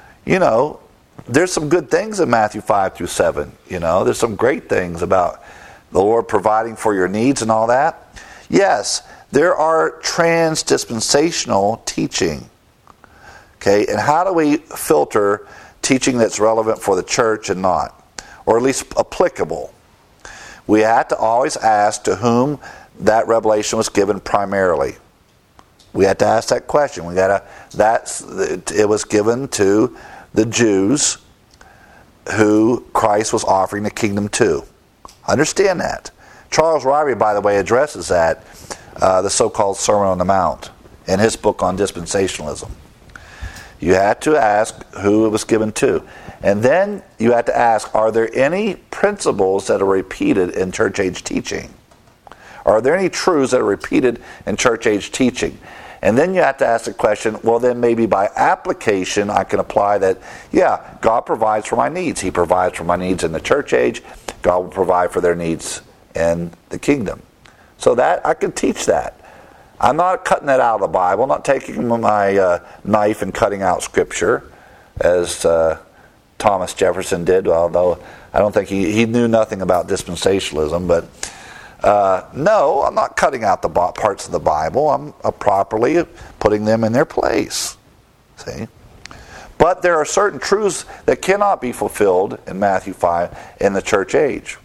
there's some good things in Matthew 5 through 7. There's some great things about the Lord providing for your needs and all that. Yes, there are trans-dispensational teaching. Okay, and how do we filter teaching that's relevant for the church and not? Or at least applicable? We have to always ask to whom that revelation was given primarily. We have to ask that question. It was given to the Jews who Christ was offering the kingdom to. Understand that. Charles Ryrie, by the way, addresses that, the so-called Sermon on the Mount, in his book on dispensationalism. You had to ask who it was given to. And then you had to ask, are there any principles that are repeated in church age teaching? Are there any truths that are repeated in church age teaching? And then you have to ask the question, well, then maybe by application I can apply that, yeah, God provides for my needs. He provides for my needs in the church age. God will provide for their needs in the kingdom. So that I can teach that. I'm not cutting that out of the Bible. I'm not taking my knife and cutting out Scripture, as Thomas Jefferson did, although I don't think he knew nothing about dispensationalism. But no, I'm not cutting out the parts of the Bible. I'm properly putting them in their place. See? But there are certain truths that cannot be fulfilled in Matthew 5 in the church age.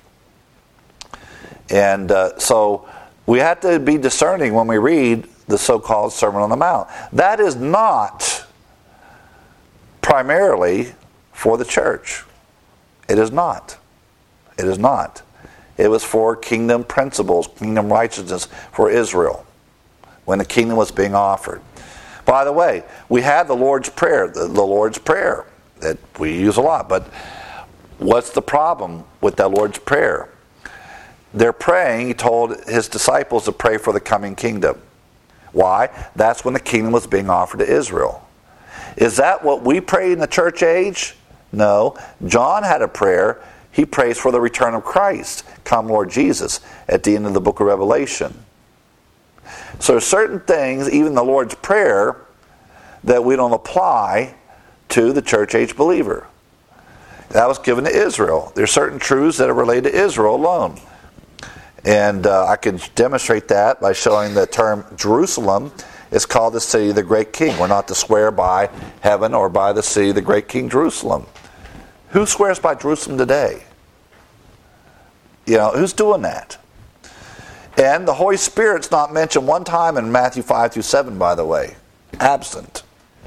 And so we have to be discerning when we read the so-called Sermon on the Mount. That is not primarily for the church. It is not. It is not. It was for kingdom principles, kingdom righteousness for Israel when the kingdom was being offered. By the way, we have the Lord's Prayer, the Lord's Prayer that we use a lot. But what's the problem with that Lord's Prayer? They're praying, he told his disciples to pray for the coming kingdom. Why? That's when the kingdom was being offered to Israel. Is that what we pray in the church age? No. John had a prayer. He prays for the return of Christ. Come, Lord Jesus, at the end of the book of Revelation. So there are certain things, even the Lord's Prayer, that we don't apply to the church age believer. That was given to Israel. There are certain truths that are related to Israel alone. And I can demonstrate that by showing the term Jerusalem is called the city of the great king. We're not to swear by heaven or by the city of the great king Jerusalem. Who swears by Jerusalem today? Who's doing that? And the Holy Spirit's not mentioned one time in Matthew 5 through 7, by the way. Absent.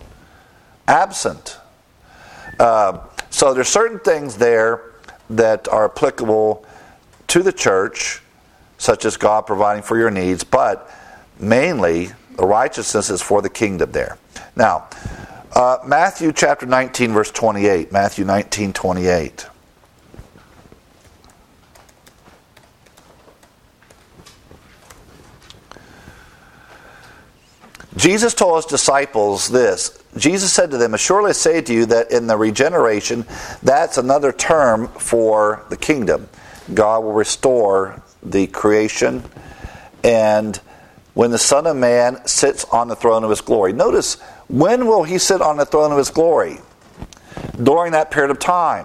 So there's certain things there that are applicable to the church, such as God providing for your needs, but mainly The righteousness is for the kingdom there. Now, Matthew chapter 19, verse 28. Matthew 19, 28. Jesus told his disciples this. Jesus said to them, "Assuredly I say to you that in the regeneration, that's another term for the kingdom. God will restore the creation, and when the Son of Man sits on the throne of his glory." Notice, when will he sit on the throne of his glory? During that period of time.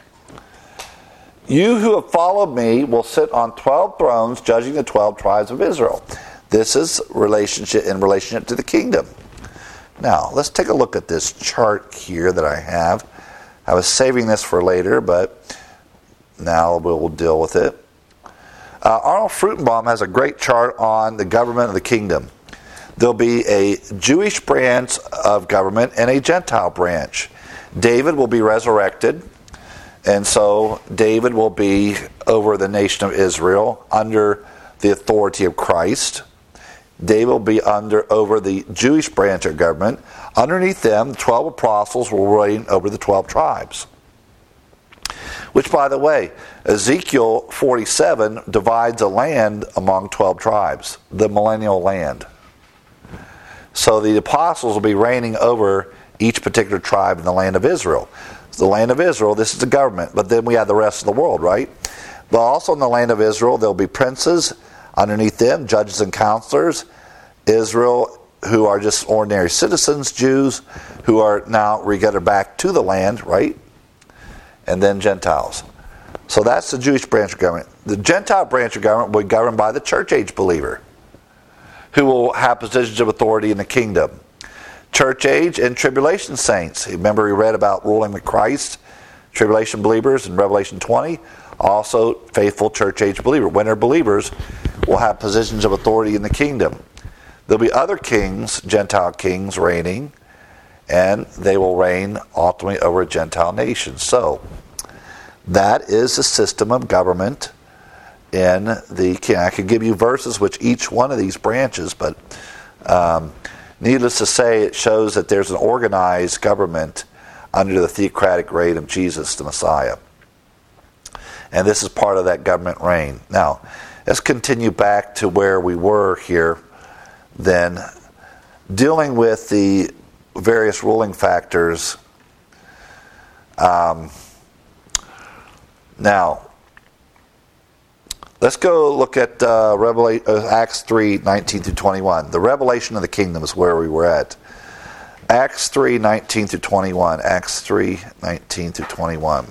"You who have followed me will sit on 12 thrones, judging the 12 tribes of Israel." This is in relationship to the kingdom. Now, let's take a look at this chart here that I have. I was saving this for later, but now we'll deal with it. Arnold Fruchtenbaum has a great chart on the government of the kingdom. There'll be a Jewish branch of government and a Gentile branch. David will be resurrected, and so David will be over the nation of Israel under the authority of Christ. David will be over the Jewish branch of government. Underneath them, the 12 apostles will reign over the 12 tribes. Which, by the way, Ezekiel 47 divides a land among 12 tribes, the millennial land. So the apostles will be reigning over each particular tribe in the land of Israel. The land of Israel, this is the government, but then we have the rest of the world, right? But also in the land of Israel, there'll be princes. Underneath them, judges and counselors. Israel, who are just ordinary citizens, Jews, who are now regathered back to the land, right? And then Gentiles. So that's the Jewish branch of government. The Gentile branch of government will be governed by the church age believer, who will have positions of authority in the kingdom. Church age and tribulation saints. Remember we read about ruling with Christ, tribulation believers in Revelation 20. Also faithful church age believer. When they're believers, will have positions of authority in the kingdom. There'll be other kings, Gentile kings, reigning, and they will reign ultimately over a Gentile nation. So, that is the system of government in the kingdom. I could give you verses which each one of these branches, but needless to say, it shows that there's an organized government under the theocratic reign of Jesus the Messiah. And this is part of that government reign. Now, let's continue back to where we were here, then, dealing with the various ruling factors. Now, let's go look at Acts 3, 19 through 21. The revelation of the kingdom is where we were at. Acts 3, 19 through 21. Acts 3, 19 through 21.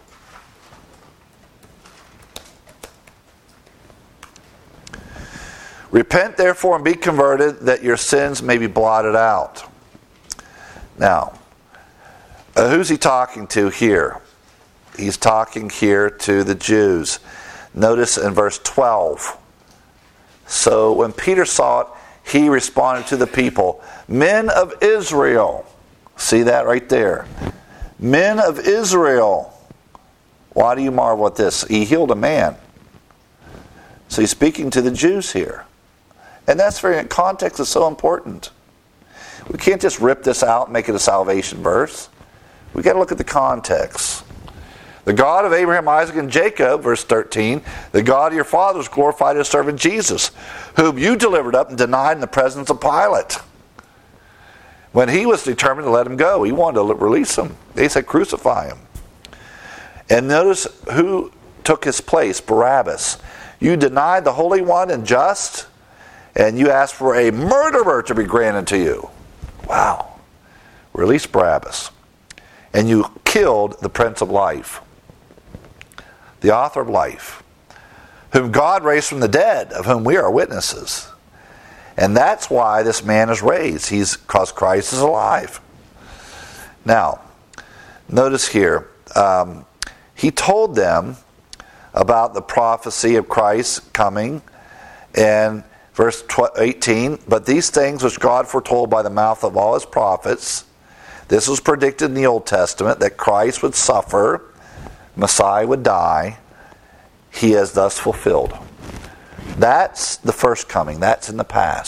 "Repent therefore and be converted, that your sins may be blotted out." Now, who's he talking to here? He's talking here to the Jews. Notice in verse 12. "So when Peter saw it, he responded to the people, 'Men of Israel.'" See that right there? "Men of Israel, why do you marvel at this? He healed a man." So he's speaking to the Jews here. And that's context is so important. We can't just rip this out and make it a salvation verse. We've got to look at the context. "The God of Abraham, Isaac, and Jacob," verse 13, "the God of your fathers glorified his servant Jesus, whom you delivered up and denied in the presence of Pilate. When he was determined to let him go, he wanted to release him. They said, crucify him. And notice who took his place, Barabbas. You denied the Holy One and just, and you asked for a murderer to be granted to you." Wow. Release Barabbas. "And you killed the Prince of Life, the author of life, whom God raised from the dead, of whom we are witnesses." And that's why this man is raised. Because Christ is alive. Now, notice here, he told them about the prophecy of Christ coming, and verse 18, "But these things which God foretold by the mouth of all his prophets," this was predicted in the Old Testament, that Christ would suffer, Messiah would die, he has thus fulfilled. That's the first coming. That's in the past.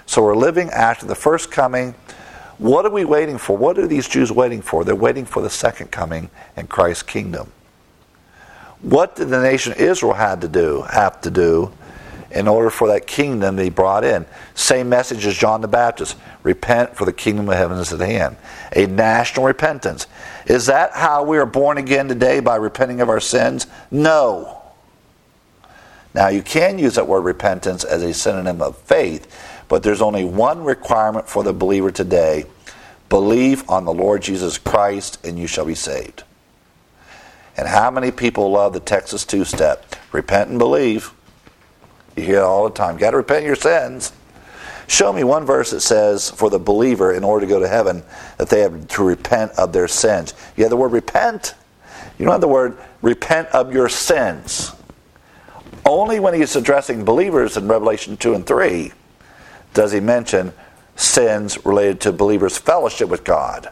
So we're living after the first coming. What are we waiting for? What are these Jews waiting for? They're waiting for the second coming in Christ's kingdom. What did the nation of Israel have to do in order for that kingdom to be brought in? Same message as John the Baptist. Repent, for the kingdom of heaven is at hand. A national repentance. Is that how we are born again today, by repenting of our sins? No. Now, you can use that word repentance as a synonym of faith, but there's only one requirement for the believer today. Believe on the Lord Jesus Christ, and you shall be saved. And how many people love the Texas two-step? Repent and believe. You hear it all the time. Got to repent of your sins. Show me one verse that says for the believer, in order to go to heaven, that they have to repent of their sins. You have the word repent. You don't have the word repent of your sins. Only when he's addressing believers in Revelation 2 and 3 does he mention sins related to believers' fellowship with God.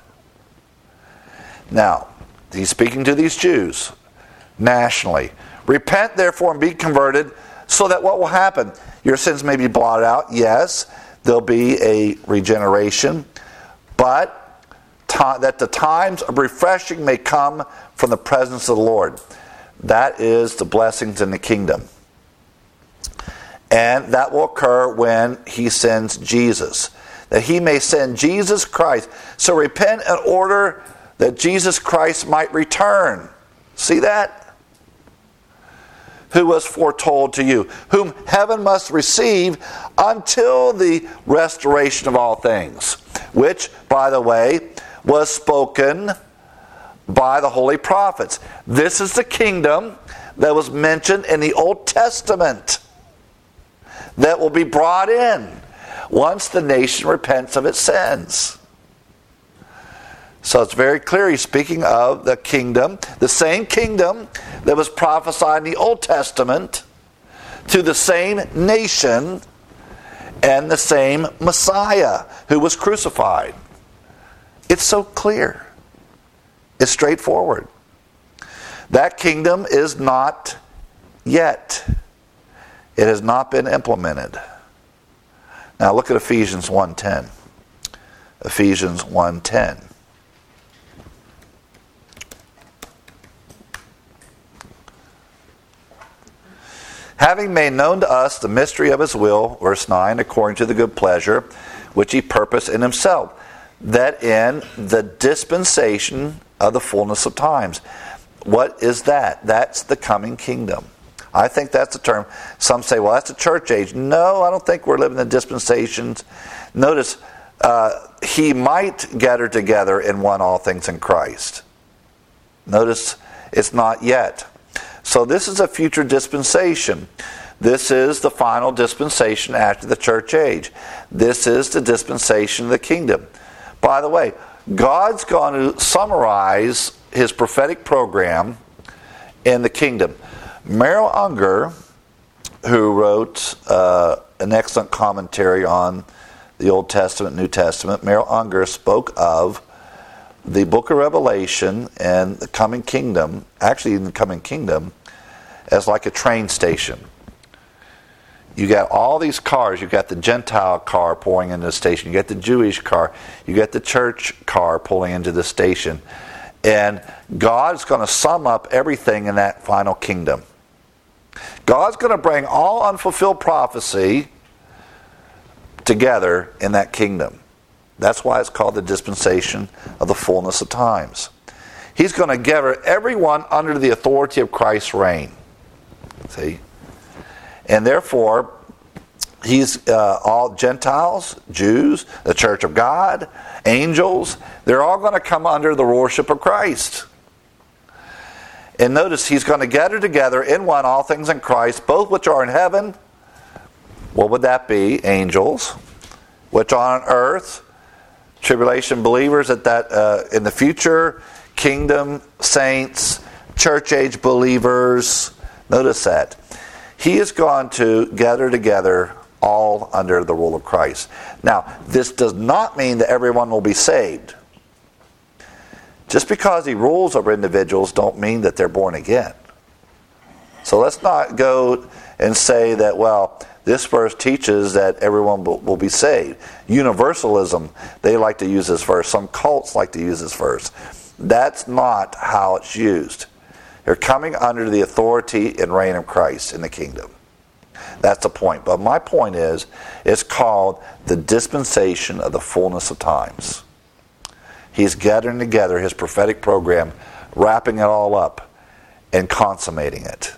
Now, he's speaking to these Jews nationally. Repent, therefore, and be converted, so that what will happen? Your sins may be blotted out. Yes, there'll be a regeneration, but that the times of refreshing may come from the presence of the Lord. That is the blessings in the kingdom. And that will occur when he sends Jesus. That he may send Jesus Christ. So repent in order that Jesus Christ might return. See that? Who was foretold to you, whom heaven must receive until the restoration of all things, which, by the way, was spoken by the holy prophets. This is the kingdom that was mentioned in the Old Testament that will be brought in once the nation repents of its sins. So it's very clear he's speaking of the kingdom, the same kingdom that was prophesied in the Old Testament, to the same nation and the same Messiah who was crucified. It's so clear. It's straightforward. That kingdom is not yet. It has not been implemented. Now look at Ephesians 1:10. Ephesians 1:10. Having made known to us the mystery of his will, verse 9, according to the good pleasure which he purposed in himself, that in the dispensation of the fullness of times. What is that? That's the coming kingdom. I think that's the term. Some say, well, that's the church age. No, I don't think we're living in dispensations. Notice, he might gather together in one all things in Christ. Notice, it's not yet. So this is a future dispensation. This is the final dispensation after the church age. This is the dispensation of the kingdom. By the way, God's going to summarize his prophetic program in the kingdom. Merrill Unger, who wrote an excellent commentary on the Old Testament, New Testament, Merrill Unger spoke of the book of Revelation and the coming kingdom, actually in the coming kingdom, as like a train station. You got all these cars. You got the Gentile car pulling into the station. You got the Jewish car. You got the church car pulling into the station. And God's going to sum up everything in that final kingdom. God's going to bring all unfulfilled prophecy together in that kingdom. That's why it's called the dispensation of the fullness of times. He's going to gather everyone under the authority of Christ's reign. See? And therefore, he's all Gentiles, Jews, the church of God, angels, they're all going to come under the worship of Christ. And notice, he's going to gather together in one all things in Christ, both which are in heaven. What would that be? Angels. Which are on earth. Tribulation believers at that in the future. Kingdom saints. Church age believers. Notice that. He is going to gather together all under the rule of Christ. Now, this does not mean that everyone will be saved. Just because he rules over individuals don't mean that they're born again. So let's not go and say that, well, this verse teaches that everyone will be saved. Universalism, they like to use this verse. Some cults like to use this verse. That's not how it's used. They're coming under the authority and reign of Christ in the kingdom. That's the point. But my point is, it's called the dispensation of the fullness of times. He's gathering together his prophetic program, wrapping it all up, and consummating it.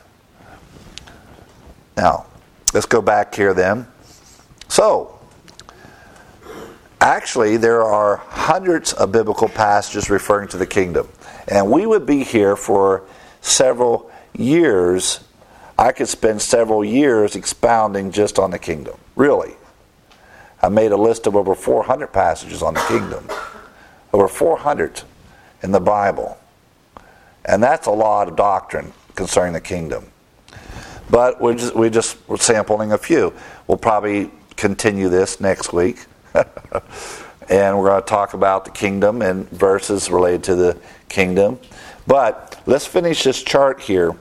Now, let's go back here then. So, actually, there are hundreds of biblical passages referring to the kingdom. And we would be here for several years. I could spend several years expounding just on the kingdom. Really. I made a list of over 400 passages on the kingdom. Over 400 in the Bible. And that's a lot of doctrine concerning the kingdom. But we're sampling a few. We'll probably continue this next week. And we're going to talk about the kingdom and verses related to the kingdom. But let's finish this chart here.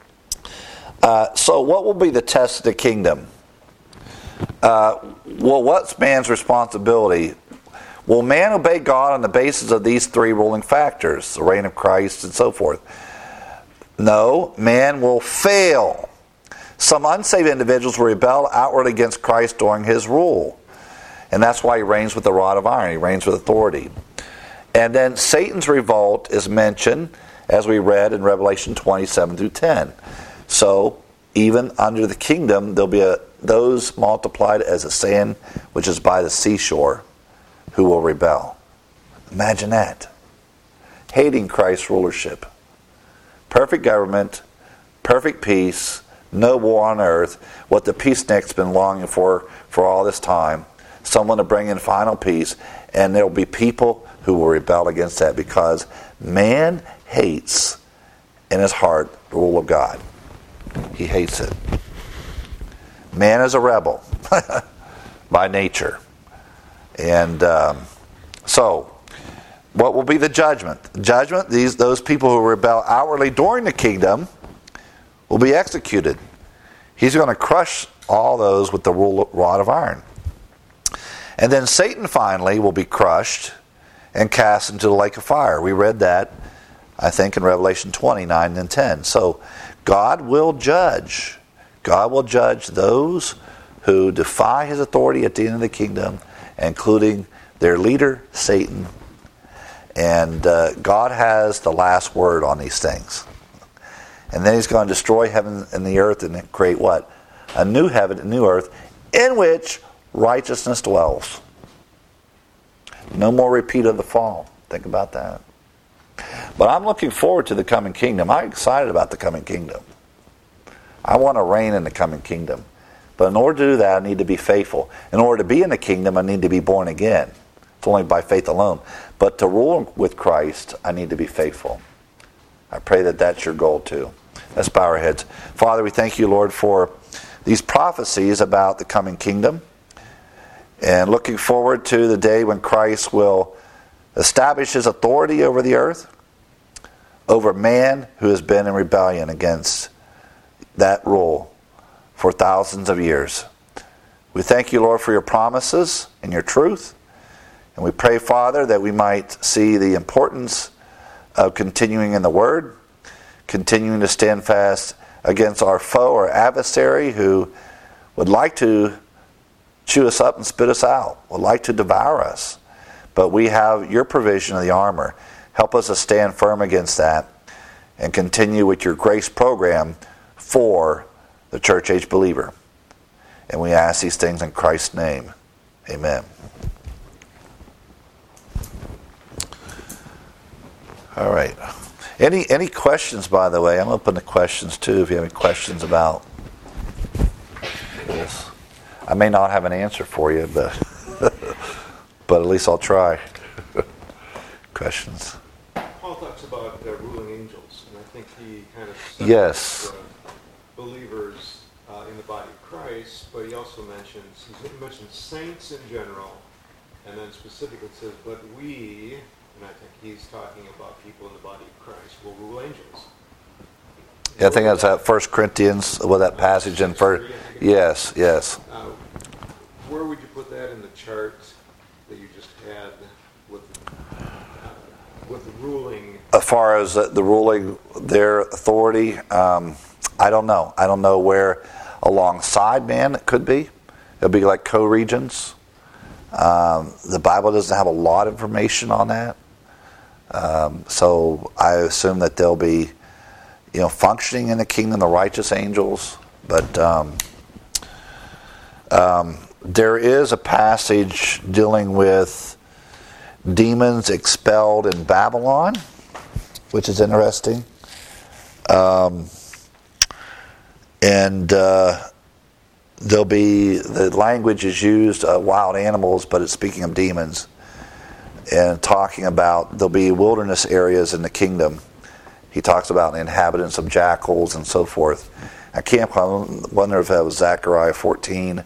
So what will be the test of the kingdom? Well, what's man's responsibility? Will man obey God on the basis of these three ruling factors, the reign of Christ and so forth? No, man will fail. Some unsaved individuals will rebel outwardly against Christ during his rule. And that's why he reigns with the rod of iron. He reigns with authority. And then Satan's revolt is mentioned, as we read in Revelation 27 through 10. So, even under the kingdom, there'll be those multiplied as a sand which is by the seashore who will rebel. Imagine that. Hating Christ's rulership. Perfect government, perfect peace, no war on earth, what the peacenik's been longing for all this time. Someone to bring in final peace, and there will be people who will rebel against that because man hates in his heart the rule of God. He hates it. Man is a rebel by nature. And so, what will be the judgment? The judgment, those people who rebel outwardly during the kingdom will be executed. He's going to crush all those with the rod of iron. And then Satan finally will be crushed and cast into the lake of fire. We read that, I think, in Revelation 29 and 10. So God will judge. God will judge those who defy his authority at the end of the kingdom, including their leader, Satan. And God has the last word on these things. And then he's going to destroy heaven and the earth and create what? A new heaven and new earth in which righteousness dwells. No more repeat of the fall. Think about that. But I'm looking forward to the coming kingdom. I'm excited about the coming kingdom. I want to reign in the coming kingdom. But in order to do that, I need to be faithful. In order to be in the kingdom, I need to be born again. It's only by faith alone. But to rule with Christ, I need to be faithful. I pray that that's your goal too. Let's bow our heads. Father, we thank you, Lord, for these prophecies about the coming kingdom. And looking forward to the day when Christ will establish his authority over the earth, over man who has been in rebellion against that rule for thousands of years. We thank you, Lord, for your promises and your truth. And we pray, Father, that we might see the importance of continuing in the Word, continuing to stand fast against our foe or adversary who would like to chew us up and spit us out, would like to devour us. But we have your provision of the armor. Help us to stand firm against that and continue with your grace program for the church age believer. And we ask these things in Christ's name. Amen. All right. Any questions, by the way? I'm open to questions too, if you have any questions about this. I may not have an answer for you, but but at least I'll try. Questions? Paul talks about ruling angels, and I think he kind of yes. Believers in the body of Christ, but he also mentions saints in general, and then specifically says, but we, and I think he's talking about people in the body of Christ, will rule angels. Yeah, I think that's that 1 Corinthians, with that passage in first. Yes. Where would you put that in the chart that you just had with the ruling? As far as the ruling, their authority, I don't know. I don't know where alongside man it could be. It'll be like co-regents. The Bible doesn't have a lot of information on that. So I assume that they'll be, functioning in the kingdom, the righteous angels. But there is a passage dealing with demons expelled in Babylon, which is interesting. There'll be, the language is used, wild animals, but it's speaking of demons. And talking about, there'll be wilderness areas in the kingdom. He talks about the inhabitants of jackals and so forth. I wonder if that was Zechariah 14.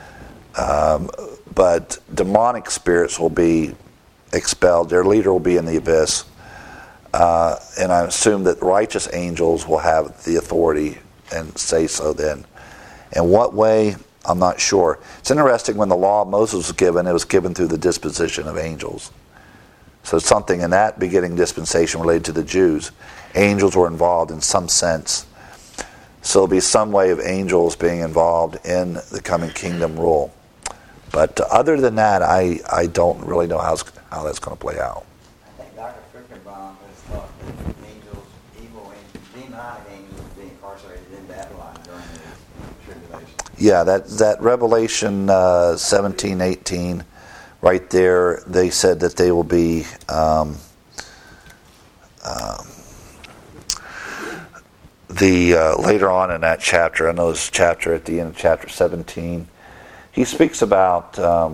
But demonic spirits will be expelled. Their leader will be in the abyss. And I assume that righteous angels will have the authority and say so then. In what way, I'm not sure. It's interesting, when the law of Moses was given, it was given through the disposition of angels. So it's something in that beginning dispensation related to the Jews. Angels were involved in some sense. So there'll be some way of angels being involved in the coming kingdom rule. But other than that, I don't really know how that's going to play out. I think Dr. Fruchtenbaum has thought that angels, evil angels, demonic angels would be incarcerated in Babylon during the tribulation. Yeah, that Revelation 17, 18, right there, they said that they will be later on in that chapter, I know this chapter at the end of chapter 17, he speaks about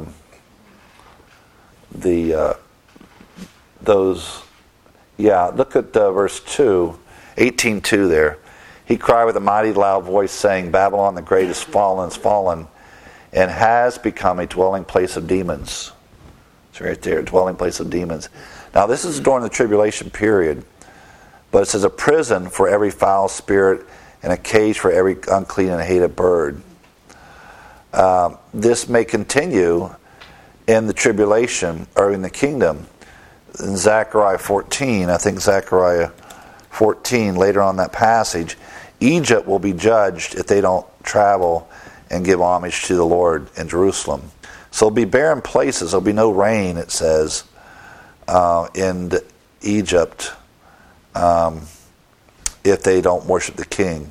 look at verse 2, 18:2 there. He cried with a mighty loud voice, saying, Babylon the great is fallen, and has become a dwelling place of demons. It's right there, dwelling place of demons. Now this is during the tribulation period, but it says a prison for every foul spirit and a cage for every unclean and hated bird. This may continue in the tribulation, or in the kingdom. In Zechariah 14, I think Zechariah 14, later on that passage, Egypt will be judged if they don't travel and give homage to the Lord in Jerusalem. So there'll be barren places. There'll be no rain, it says, in Egypt if they don't worship the king.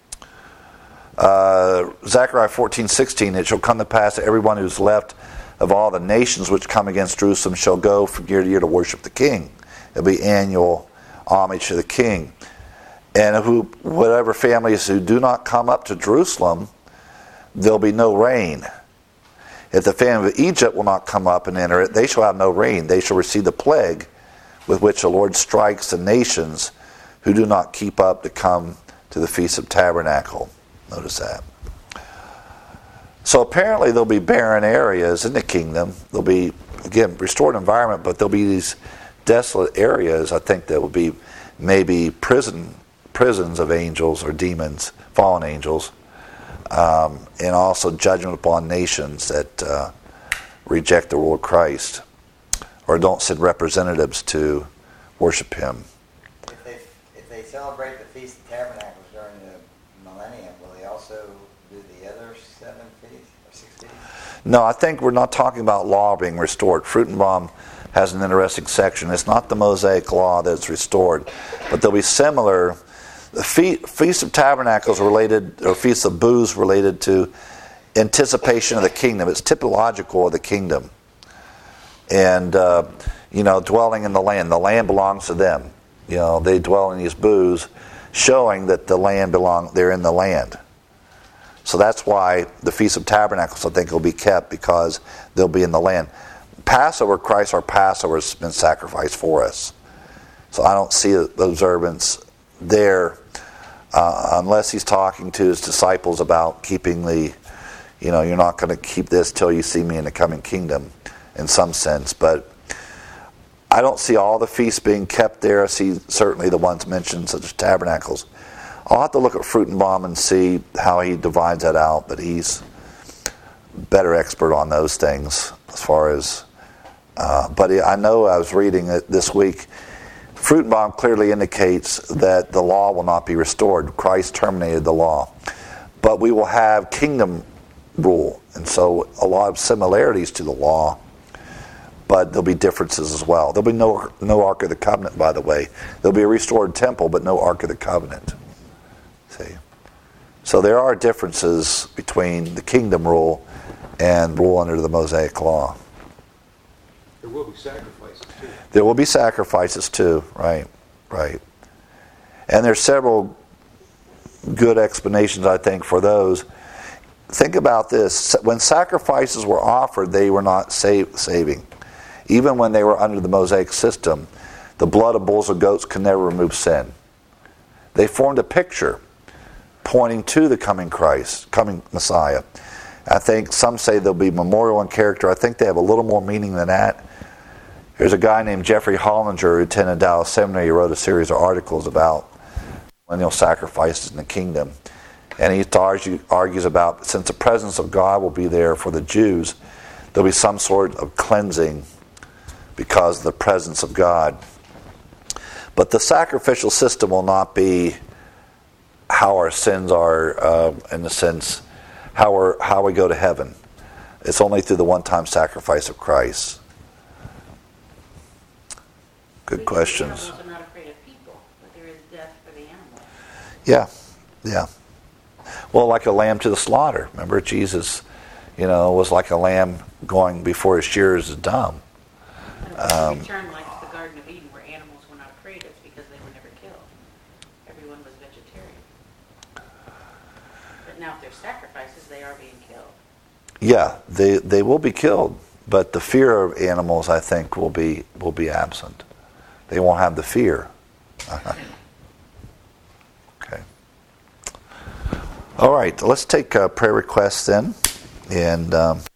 Zechariah 14:16, it shall come to pass that everyone who's left of all the nations which come against Jerusalem shall go from year to year to worship the king. It'll be annual homage to the king. And whatever families who do not come up to Jerusalem, there'll be no rain. If the family of Egypt will not come up and enter it, they shall have no rain. They shall receive the plague with which the Lord strikes the nations who do not keep up to come to the Feast of Tabernacle. Notice that. So apparently there'll be barren areas in the kingdom. There'll be, again, restored environment, but there'll be these desolate areas, I think, that will be maybe prisons of angels or demons, fallen angels, and also judgment upon nations that reject the rule of Christ or don't send representatives to worship him. If they celebrate the Feast of Tabernacles during the millennium, will they also do the other 7 feasts or 6 feasts? No, I think we're not talking about law being restored. Fruchtenbaum has an interesting section. It's not the Mosaic law that's restored, but there'll be similar. The Feast of Tabernacles related, or Feast of Booths related to anticipation of the kingdom. It's typological of the kingdom. And, dwelling in the land. The land belongs to them. They dwell in these booths, showing that the land they're in the land. So that's why the Feast of Tabernacles, I think, will be kept, because they'll be in the land. Passover, Christ, our Passover, has been sacrificed for us. So I don't see the observance there, unless he's talking to his disciples about keeping you're not going to keep this till you see me in the coming kingdom, in some sense. But I don't see all the feasts being kept there. I see certainly the ones mentioned, such as Tabernacles. I'll have to look at Fruitenbaum and see how he divides that out, but he's better expert on those things as far as... but I know I was reading it this week. Fruitenbaum clearly indicates that the law will not be restored. Christ terminated the law. But we will have kingdom rule. And so a lot of similarities to the law, but there'll be differences as well. There'll be no Ark of the Covenant, by the way. There'll be a restored temple, but no Ark of the Covenant. See? So there are differences between the kingdom rule and rule under the Mosaic law. There will be sacrifices too. There will be sacrifices too, right. And there's several good explanations, I think, for those. Think about this. When sacrifices were offered, they were not saving. Even when they were under the Mosaic system, the blood of bulls and goats could never remove sin. They formed a picture pointing to the coming Christ, coming Messiah. I think some say they'll be memorial in character. I think they have a little more meaning than that. There's a guy named Jeffrey Hollinger who attended Dallas Seminary. He wrote a series of articles about millennial sacrifices in the kingdom. And he argues about, since the presence of God will be there for the Jews, there'll be some sort of cleansing because of the presence of God. But the sacrificial system will not be how our sins are, in the sense, how we go to heaven. It's only through the one-time sacrifice of Christ. Good questions. The animals are not afraid of people, but there is death for the animals. Yeah. Well, like a lamb to the slaughter. Remember, Jesus, was like a lamb going before his shearers is dumb. And return like to the Garden of Eden, where animals were not afraid, it's because they were never killed. Everyone was vegetarian. But now, if there's sacrifices, they are being killed. Yeah, they will be killed, but the fear of animals, I think, will be absent. They won't have the fear. Okay. All right, let's take prayer requests then, and.